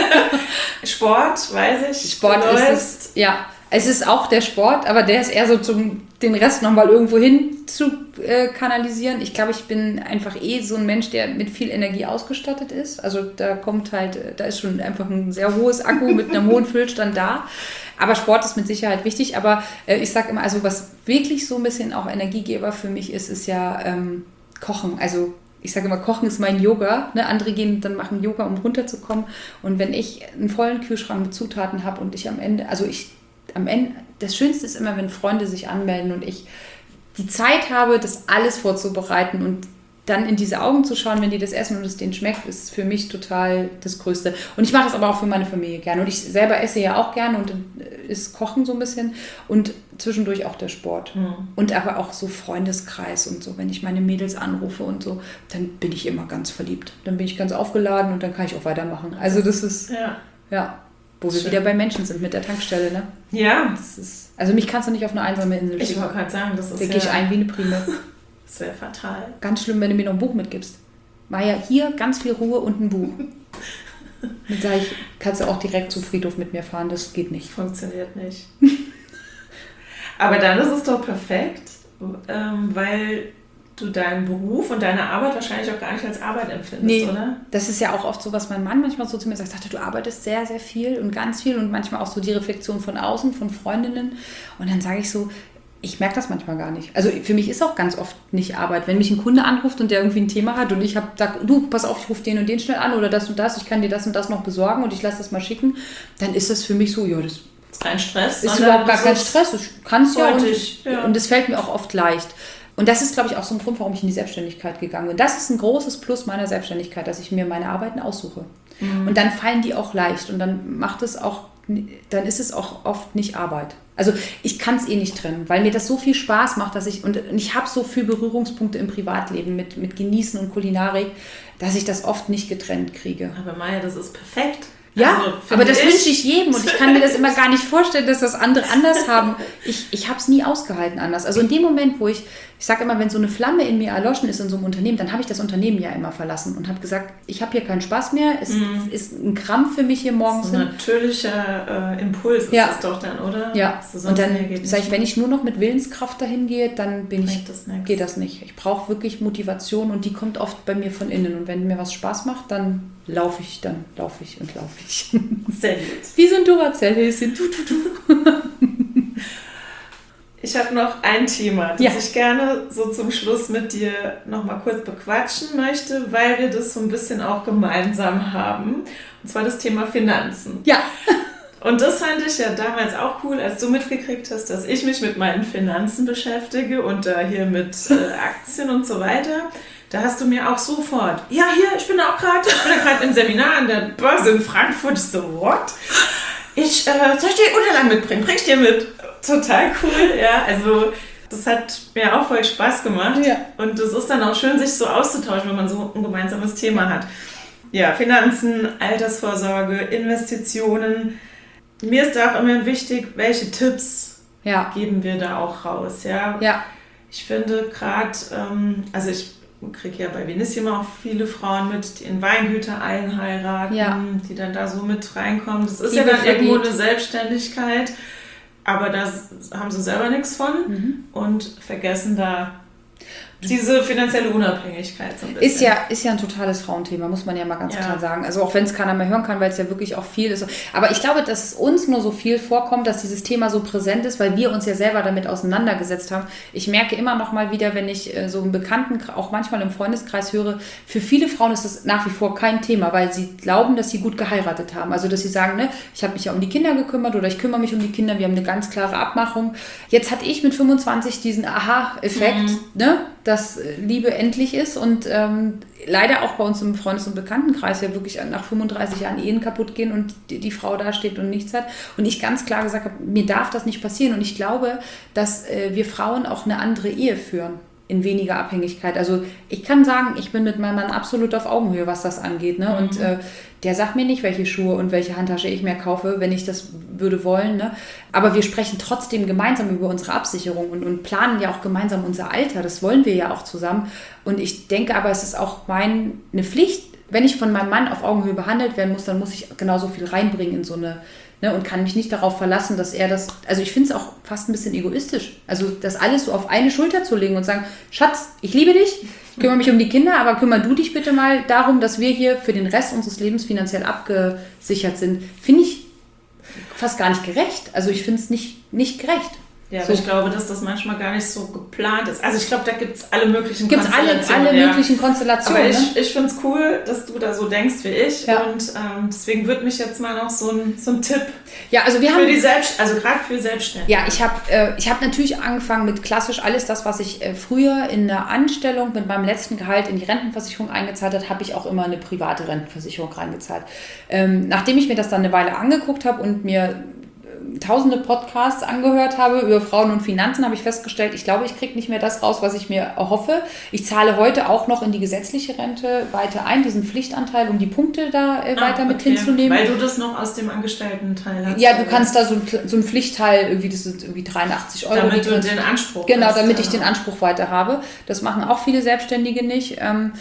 Sport, weiß ich? Sport ist es, ja. Es ist auch der Sport, aber der ist eher so zum den Rest nochmal irgendwo hin zu äh, kanalisieren. Ich glaube, ich bin einfach eh so ein Mensch, der mit viel Energie ausgestattet ist. Also da kommt halt, da ist schon einfach ein sehr hohes Akku mit einem hohen Füllstand da. Aber Sport ist mit Sicherheit wichtig. Aber äh, ich sage immer, also was wirklich so ein bisschen auch Energiegeber für mich ist, ist ja ähm, Kochen. Also ich sage immer, Kochen ist mein Yoga. Ne? Andere gehen dann machen Yoga, um runterzukommen. Und wenn ich einen vollen Kühlschrank mit Zutaten habe und ich am Ende, also ich am Ende, das Schönste ist immer, wenn Freunde sich anmelden und ich die Zeit habe, das alles vorzubereiten und dann in diese Augen zu schauen, wenn die das essen und es denen schmeckt, ist für mich total das Größte. Und ich mache das aber auch für meine Familie gerne. Und ich selber esse ja auch gerne und ist Kochen so ein bisschen und zwischendurch auch der Sport. Mhm. Und aber auch so Freundeskreis und so. Wenn ich meine Mädels anrufe und so, dann bin ich immer ganz verliebt. Dann bin ich ganz aufgeladen und dann kann ich auch weitermachen. Also das ist, ja. ja. Wo wir Schön. wieder bei Menschen sind mit der Tankstelle, ne? Ja. Das ist, also mich kannst du nicht auf eine einsame Insel schicken. Ich wollte gerade sagen, das ist da ja... Da gehe ich ein wie eine Prime. Das wäre fatal. Ganz schlimm, wenn du mir noch ein Buch mitgibst. Maja, hier ganz viel Ruhe und ein Buch. Dann sage ich, kannst du auch direkt zum Friedhof mit mir fahren, das geht nicht. Funktioniert nicht. Aber dann ist es doch perfekt, weil du deinen Beruf und deine Arbeit wahrscheinlich auch gar nicht als Arbeit empfindest, nee, oder? Das ist ja auch oft so, was mein Mann manchmal so zu mir sagt, sagt, du arbeitest sehr, sehr viel und ganz viel und manchmal auch so die Reflexion von außen, von Freundinnen. Und dann sage ich so, ich merke das manchmal gar nicht. Also für mich ist auch ganz oft nicht Arbeit. Wenn mich ein Kunde anruft und der irgendwie ein Thema hat und ich habe da, du, pass auf, ich rufe den und den schnell an oder das und das, ich kann dir das und das noch besorgen und ich lasse das mal schicken, dann ist das für mich so, ja, das ist kein Stress. Ist überhaupt gar kein Stress. Ich kann es ja und, ja und es fällt mir auch oft leicht. Und das ist, glaube ich, auch so ein Grund, warum ich in die Selbstständigkeit gegangen bin. Das ist ein großes Plus meiner Selbstständigkeit, dass ich mir meine Arbeiten aussuche. Mhm. Und dann fallen die auch leicht und dann macht es auch, dann ist es auch oft nicht Arbeit. Also ich kann es eh nicht trennen, weil mir das so viel Spaß macht, dass ich, und ich habe so viele Berührungspunkte im Privatleben mit, mit Genießen und Kulinarik, dass ich das oft nicht getrennt kriege. Aber Maja, das ist perfekt. Ja, also, aber das wünsche ich jedem und ich kann mir das immer gar nicht vorstellen, dass das andere anders haben. Ich, ich habe es nie ausgehalten anders. Also in dem Moment, wo ich, ich sage immer, wenn so eine Flamme in mir erloschen ist in so einem Unternehmen, dann habe ich das Unternehmen ja immer verlassen und habe gesagt, ich habe hier keinen Spaß mehr, es mm. ist ein Krampf für mich hier morgens. So ein natürlicher äh, Impuls ist ja. das doch dann, oder? Ja, und dann sage ich, wenn ich nur noch mit Willenskraft dahin gehe, dann bin ich, das geht das nicht. Ich brauche wirklich Motivation und die kommt oft bei mir von innen und wenn mir was Spaß macht, dann laufe ich, dann laufe ich und laufe ich. Sehr gut. Wie so ein Duracell-Häschen. Du, du, du. Ich habe noch ein Thema, das ja. ich gerne so zum Schluss mit dir noch mal kurz bequatschen möchte, weil wir das so ein bisschen auch gemeinsam haben. Und zwar das Thema Finanzen. Ja. Und das fand ich ja damals auch cool, als du mitgekriegt hast, dass ich mich mit meinen Finanzen beschäftige und da hier mit äh, Aktien und so weiter. Da hast du mir auch sofort, ja hier, ich bin auch gerade, ich bin ja gerade im Seminar an der Börse in Frankfurt. Ich so, what? Ich, äh, soll ich dir die Unterlagen mitbringen? Bring ich dir mit? Total cool, ja, also das hat mir auch voll Spaß gemacht. Ja. Und das ist dann auch schön, sich so auszutauschen, wenn man so ein gemeinsames Thema hat. Ja, Finanzen, Altersvorsorge, Investitionen. Mir ist da auch immer wichtig, welche Tipps ja. geben wir da auch raus, ja. Ja. Ich finde gerade, ähm, also ich kriege ja bei Venissima auch viele Frauen mit, die in Weingüter einheiraten, ja. die dann da so mit reinkommen. Das ist die ja dann irgendwo eine Selbstständigkeit, aber da haben sie selber nichts von mhm. und vergessen da diese finanzielle Unabhängigkeit so ein bisschen. Ist ja, ist ja ein totales Frauenthema, muss man ja mal ganz ja. klar sagen. Also auch wenn es keiner mehr hören kann, weil es ja wirklich auch viel ist. Aber ich glaube, dass es uns nur so viel vorkommt, dass dieses Thema so präsent ist, weil wir uns ja selber damit auseinandergesetzt haben. Ich merke immer noch mal wieder, wenn ich so einen Bekannten, auch manchmal im Freundeskreis höre, für viele Frauen ist das nach wie vor kein Thema, weil sie glauben, dass sie gut geheiratet haben. Also dass sie sagen, ne, ich habe mich ja um die Kinder gekümmert oder ich kümmere mich um die Kinder, wir haben eine ganz klare Abmachung. Jetzt hatte ich mit fünfundzwanzig diesen Aha-Effekt, mhm. ne, dass Liebe endlich ist und ähm, leider auch bei uns im Freundes- und Bekanntenkreis ja wirklich nach fünfunddreißig Jahren Ehen kaputt gehen und die, die Frau da steht und nichts hat. Und ich ganz klar gesagt habe, mir darf das nicht passieren. Und ich glaube, dass äh, wir Frauen auch eine andere Ehe führen. In weniger Abhängigkeit. Also ich kann sagen, ich bin mit meinem Mann absolut auf Augenhöhe, was das angeht. Ne? Und äh, der sagt mir nicht, welche Schuhe und welche Handtasche ich mir kaufe, wenn ich das würde wollen. Ne? Aber wir sprechen trotzdem gemeinsam über unsere Absicherung und, und planen ja auch gemeinsam unser Alter. Das wollen wir ja auch zusammen. Und ich denke aber, es ist auch meine Pflicht, wenn ich von meinem Mann auf Augenhöhe behandelt werden muss, dann muss ich genauso viel reinbringen in so eine, ne, und kann mich nicht darauf verlassen, dass er das, also ich finde es auch fast ein bisschen egoistisch, also das alles so auf eine Schulter zu legen und sagen, Schatz, ich liebe dich, ich kümmere mich um die Kinder, aber kümmere du dich bitte mal darum, dass wir hier für den Rest unseres Lebens finanziell abgesichert sind, finde ich fast gar nicht gerecht, also ich finde es nicht, nicht gerecht. Ja, aber so. Ich glaube, dass das manchmal gar nicht so geplant ist. Also ich glaube, da gibt es alle möglichen gibt's Konstellationen. alle, alle ja. möglichen Konstellationen. Aber ich, ne? ich finde es cool, dass du da so denkst wie ich. Ja. Und ähm, deswegen würde mich jetzt mal noch so ein, so ein Tipp ja, also wir für haben, die Selbst, also gerade für Selbstständige. Ja, ich habe äh, ich hab natürlich angefangen mit klassisch alles das, was ich äh, früher in der Anstellung mit meinem letzten Gehalt in die Rentenversicherung eingezahlt habe, habe ich auch immer eine private Rentenversicherung reingezahlt. Ähm, nachdem ich mir das dann eine Weile angeguckt habe und mir tausende Podcasts angehört habe über Frauen und Finanzen, habe ich festgestellt, ich glaube, ich kriege nicht mehr das raus, was ich mir erhoffe. Ich zahle heute auch noch in die gesetzliche Rente weiter ein, diesen Pflichtanteil, um die Punkte da äh, weiter ah, mit okay. hinzunehmen. Weil du das noch aus dem Angestellten-Teil hast. Ja, du kannst da so, so einen Pflichtteil, irgendwie, das sind irgendwie dreiundachtzig Euro. Damit du den Anspruch Genau, hast, damit ja. ich den Anspruch weiter habe. Das machen auch viele Selbstständige nicht.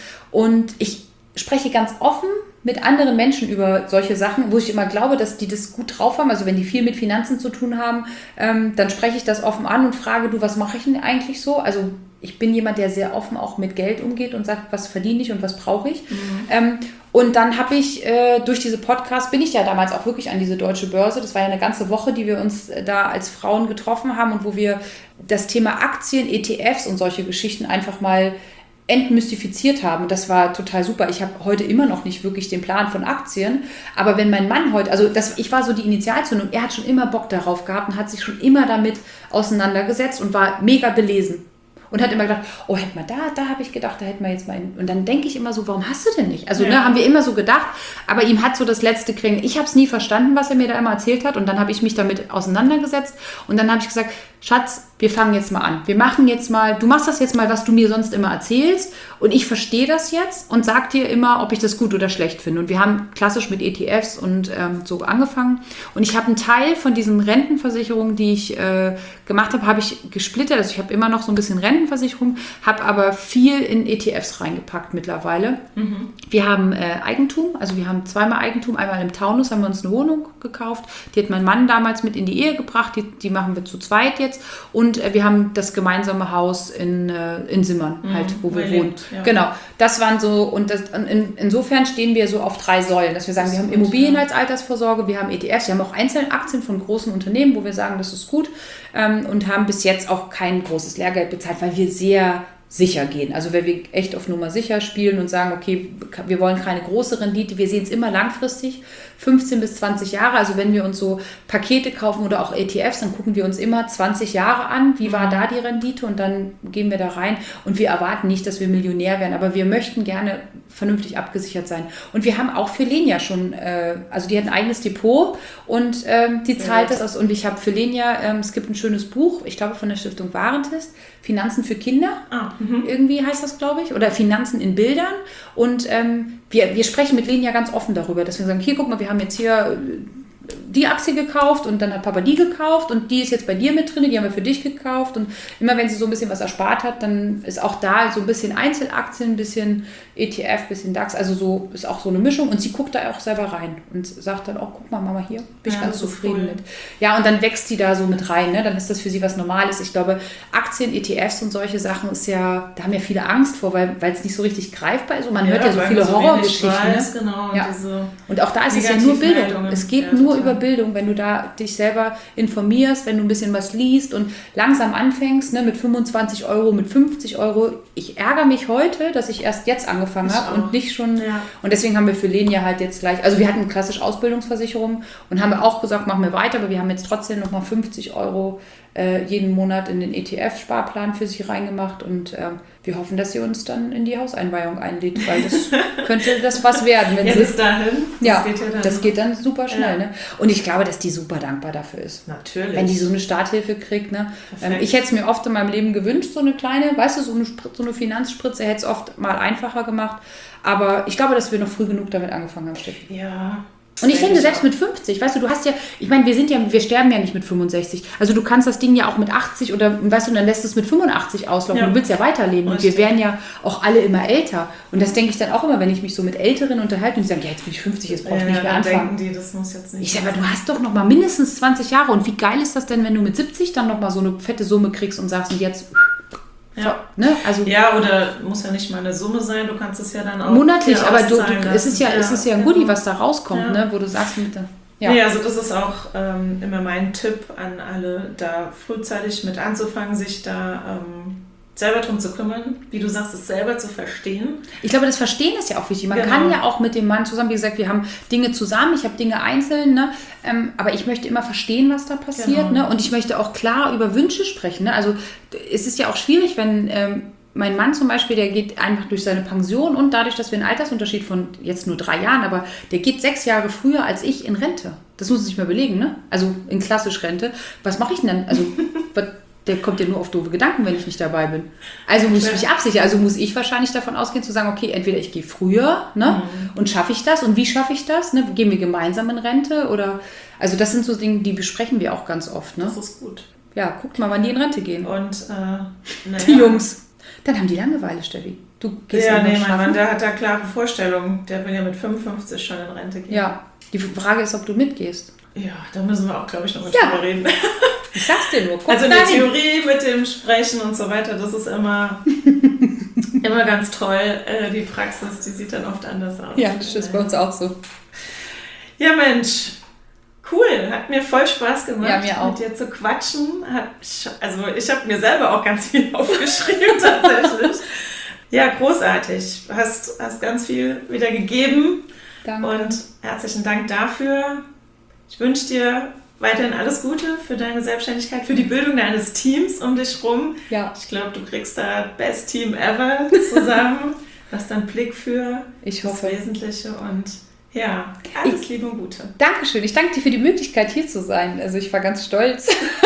Und ich spreche ganz offen mit anderen Menschen über solche Sachen, wo ich immer glaube, dass die das gut drauf haben. Also wenn die viel mit Finanzen zu tun haben, ähm, dann spreche ich das offen an und frage, du, was mache ich denn eigentlich so? Also ich bin jemand, der sehr offen auch mit Geld umgeht und sagt, was verdiene ich und was brauche ich. Mhm. Ähm, und dann habe ich äh, durch diese Podcasts, bin ich ja damals auch wirklich an diese Deutsche Börse, das war ja eine ganze Woche, die wir uns äh, da als Frauen getroffen haben und wo wir das Thema Aktien, E T Fs und solche Geschichten einfach mal entmystifiziert haben. Das war total super. Ich habe heute immer noch nicht wirklich den Plan von Aktien, aber wenn mein Mann heute, also das, ich war so die Initialzündung, er hat schon immer Bock darauf gehabt und hat sich schon immer damit auseinandergesetzt und war mega belesen. Und hat immer gedacht, oh, hätte man da, da habe ich gedacht, da hätten wir jetzt mal... Einen. Und dann denke ich immer so, warum hast du denn nicht? Also ja. ne, haben wir immer so gedacht, aber ihm hat so das letzte Quengeln. Ich habe es nie verstanden, was er mir da immer erzählt hat und dann habe ich mich damit auseinandergesetzt und dann habe ich gesagt, Schatz, wir fangen jetzt mal an. Wir machen jetzt mal, du machst das jetzt mal, was du mir sonst immer erzählst und ich verstehe das jetzt und sag dir immer, ob ich das gut oder schlecht finde. Und wir haben klassisch mit E T Fs und ähm, so angefangen und ich habe einen Teil von diesen Rentenversicherungen, die ich äh, gemacht habe, habe ich gesplittert. Also ich habe immer noch so ein bisschen Rentenversicherung, habe aber viel in E T Fs reingepackt mittlerweile. Mhm. Wir haben äh, Eigentum, also wir haben zweimal Eigentum. Einmal im Taunus haben wir uns eine Wohnung gekauft. Die hat mein Mann damals mit in die Ehe gebracht. Die, die machen wir zu zweit jetzt. Und äh, wir haben das gemeinsame Haus in, äh, in Simmern, mhm, halt, wo wir wohnen. Ja. Genau, das waren so, und das, in, insofern stehen wir so auf drei Säulen, dass wir sagen, wir haben Immobilien als Altersvorsorge, wir haben E T Fs, wir haben auch Einzelaktien von großen Unternehmen, wo wir sagen, das ist gut, ähm, und haben bis jetzt auch kein großes Lehrgeld bezahlt, weil wir sehr sicher gehen. Also wenn wir echt auf Nummer sicher spielen und sagen, okay, wir wollen keine große Rendite, wir sehen es immer langfristig, fünfzehn bis zwanzig Jahre. Also wenn wir uns so Pakete kaufen oder auch E T Fs, dann gucken wir uns immer zwanzig Jahre an, wie war da die Rendite und dann gehen wir da rein und wir erwarten nicht, dass wir Millionär werden, aber wir möchten gerne vernünftig abgesichert sein. Und wir haben auch für Lenia schon, äh, also die hat ein eigenes Depot und ähm, die zahlt das aus. Und ich habe für Lenia, ähm, es gibt ein schönes Buch, ich glaube von der Stiftung Warentest, Finanzen für Kinder, ah, irgendwie heißt das, glaube ich, oder Finanzen in Bildern. Und ähm, wir, wir sprechen mit Lenia ganz offen darüber, dass wir sagen, hier, guck mal, wir haben jetzt hier die Aktie gekauft und dann hat Papa die gekauft und die ist jetzt bei dir mit drin, die haben wir für dich gekauft und immer wenn sie so ein bisschen was erspart hat, dann ist auch da so ein bisschen Einzelaktien, ein bisschen E T F, ein bisschen DAX, also so ist auch so eine Mischung und sie guckt da auch selber rein und sagt dann, oh guck mal Mama, hier bin ich ja, ganz zufrieden cool. mit. Ja, und dann wächst sie da so mit rein, ne? Dann ist das für sie was Normales. Ich glaube, Aktien, E T Fs und solche Sachen ist ja, da haben ja viele Angst vor, weil es nicht so richtig greifbar ist und man ja, hört ja so viele so Horrorgeschichten. Ne? Genau, ja. und, und auch da ist es ja nur Bildung. Es geht ja, nur über Bildung, wenn du da dich selber informierst, wenn du ein bisschen was liest und langsam anfängst, ne, mit fünfundzwanzig Euro, mit fünfzig Euro. Ich ärgere mich heute, dass ich erst jetzt angefangen habe und nicht schon. Ja. Und deswegen haben wir für Lenia halt jetzt gleich, also wir hatten klassisch Ausbildungsversicherung und haben wir auch gesagt, machen wir weiter, aber wir haben jetzt trotzdem nochmal fünfzig Euro äh, jeden Monat in den E T F-Sparplan für sich reingemacht und äh, wir hoffen, dass sie uns dann in die Hauseinweihung einlädt, weil das könnte das was werden. Wenn ja, sie, bis dahin. Das ja, geht ja dann. das geht dann super schnell. Ja. Ne? Und ich glaube, dass die super dankbar dafür ist. Natürlich. Wenn die so eine Starthilfe kriegt. Ne? Ähm, ich hätte es mir oft in meinem Leben gewünscht, so eine kleine, weißt du, so eine, so eine Finanzspritze hätte es oft mal einfacher gemacht. Aber ich glaube, dass wir noch früh genug damit angefangen haben, Steffi. Ja. Und ich denke, selbst mit fünfzig, weißt du, du hast ja, ich meine, wir sind ja, wir sterben ja nicht mit fünfundsechzig. Also du kannst das Ding ja auch mit achtzig oder, weißt du, dann lässt es mit fünfundachtzig auslaufen. Ja. Du willst ja weiterleben und wir werden ja auch alle immer älter. Und das denke ich dann auch immer, wenn ich mich so mit Älteren unterhalte und die sagen, ja, jetzt bin ich fünfzig, jetzt brauche ich ja, nicht mehr anfangen. Denken die, das muss jetzt nicht. Ich sage, aber du hast doch noch mal mindestens zwanzig Jahre. Und wie geil ist das denn, wenn du mit siebzig dann noch mal so eine fette Summe kriegst und sagst, und jetzt... Ja. Ne? Also, ja, oder muss ja nicht mal eine Summe sein, du kannst es ja dann auch monatlich, aber du, du, es, ist ja, ja, es ist ja ein Goodie, was da rauskommt, ja. ne? Wo du sagst, mit der, ja. ja, also das ist auch ähm, immer mein Tipp an alle, da frühzeitig mit anzufangen, sich da ähm, selber drum zu kümmern, wie du sagst, es selber zu verstehen. Ich glaube, das Verstehen ist ja auch wichtig. Man genau. kann ja auch mit dem Mann zusammen, wie gesagt, wir haben Dinge zusammen, ich habe Dinge einzeln, ne? ähm, aber ich möchte immer verstehen, was da passiert. Genau. Ne? Und ich möchte auch klar über Wünsche sprechen. Ne? Also es ist ja auch schwierig, wenn ähm, mein Mann zum Beispiel, der geht einfach durch seine Pension und dadurch, dass wir einen Altersunterschied von jetzt nur drei Jahren, aber der geht sechs Jahre früher als ich in Rente. Das muss man sich mal überlegen, ne? Also in klassisch Rente. Was mache ich denn dann? Also der kommt ja nur auf doofe Gedanken, wenn ich nicht dabei bin. Also muss ich mich absichern. Also muss ich wahrscheinlich davon ausgehen, zu sagen, okay, entweder ich gehe früher, ne, mhm. und schaffe ich das? Und wie schaffe ich das? Ne? Gehen wir gemeinsam in Rente? Oder, also das sind so Dinge, die besprechen wir auch ganz oft. Ne? Das ist gut. Ja, guckt mal, wann die in Rente gehen. Und äh, naja. Die Jungs. Dann haben die Langeweile, Steffi. Du gehst ja, nee, mein Mann, der hat da klare Vorstellungen. Der will ja mit fünfundfünfzig schon in Rente gehen. Ja, die Frage ist, ob du mitgehst. Ja, da müssen wir auch, glaube ich, noch mit ja. drüber reden. Ich sag's dir nur. Guck also in der Theorie mit dem Sprechen und so weiter, das ist immer, immer ganz toll. Äh, die Praxis, die sieht dann oft anders aus. Ja, das ist bei uns auch so. Ja, Mensch. Cool, hat mir voll Spaß gemacht, ja, mir auch. mit dir zu quatschen. Hat, also ich habe mir selber auch ganz viel aufgeschrieben tatsächlich. Ja, großartig. Hast, hast ganz viel wieder gegeben. Danke. Und herzlichen Dank dafür. Ich wünsche dir weiterhin alles Gute für deine Selbstständigkeit, für die Bildung deines Teams um dich rum. Ja. Ich glaube, du kriegst da Best Team ever zusammen. Hast dann Blick für ich das hoffe. Wesentliche und ja, alles ich, Liebe und Gute. Dankeschön. Ich danke dir für die Möglichkeit, hier zu sein. Also ich war ganz stolz.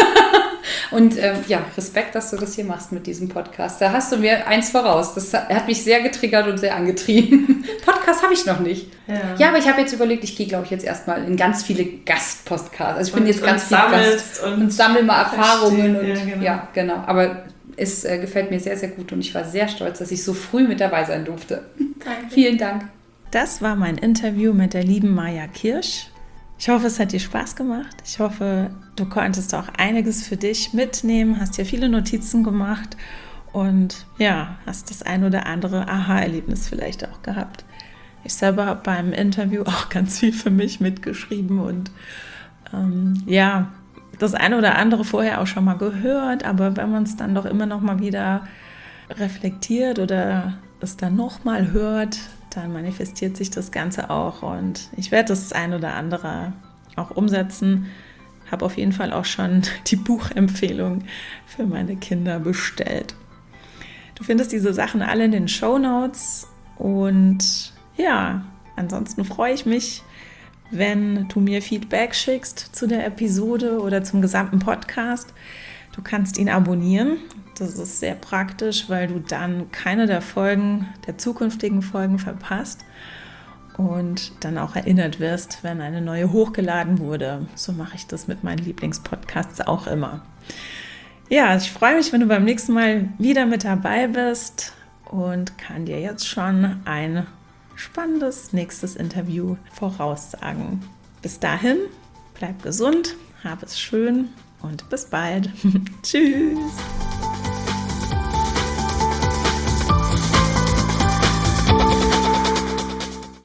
Und ähm, ja, Respekt, dass du das hier machst mit diesem Podcast. Da hast du mir eins voraus. Das hat mich sehr getriggert und sehr angetrieben. Podcast habe ich noch nicht. Ja, ja aber ich habe jetzt überlegt, ich gehe, glaube ich, jetzt erstmal in ganz viele Gastpodcasts. Also ich bin und, jetzt ganz viel Gast und, und sammle mal Erfahrungen. Und, ja, genau. ja, genau. Aber es äh, gefällt mir sehr, sehr gut und ich war sehr stolz, dass ich so früh mit dabei sein durfte. Danke. Vielen Dank. Das war mein Interview mit der lieben Maja Kirsch. Ich hoffe, es hat dir Spaß gemacht. Ich hoffe, du konntest auch einiges für dich mitnehmen, hast dir viele Notizen gemacht und ja, hast das ein oder andere Aha-Erlebnis vielleicht auch gehabt. Ich selber habe beim Interview auch ganz viel für mich mitgeschrieben und ähm, ja, das eine oder andere vorher auch schon mal gehört, aber wenn man es dann doch immer noch mal wieder reflektiert oder es dann noch mal hört, dann manifestiert sich das Ganze auch und ich werde das ein oder andere auch umsetzen. Habe auf jeden Fall auch schon die Buchempfehlung für meine Kinder bestellt. Du findest diese Sachen alle in den Shownotes und ja, ansonsten freue ich mich, wenn du mir Feedback schickst zu der Episode oder zum gesamten Podcast. Du kannst ihn abonnieren. Das ist sehr praktisch, weil du dann keine der Folgen, der zukünftigen Folgen verpasst. und dann auch erinnert wirst, wenn eine neue hochgeladen wurde. So mache ich das mit meinen Lieblingspodcasts auch immer. Ja, ich freue mich, wenn du beim nächsten Mal wieder mit dabei bist und kann dir jetzt schon ein spannendes nächstes Interview voraussagen. Bis dahin, bleib gesund, hab es schön und bis bald. Tschüss!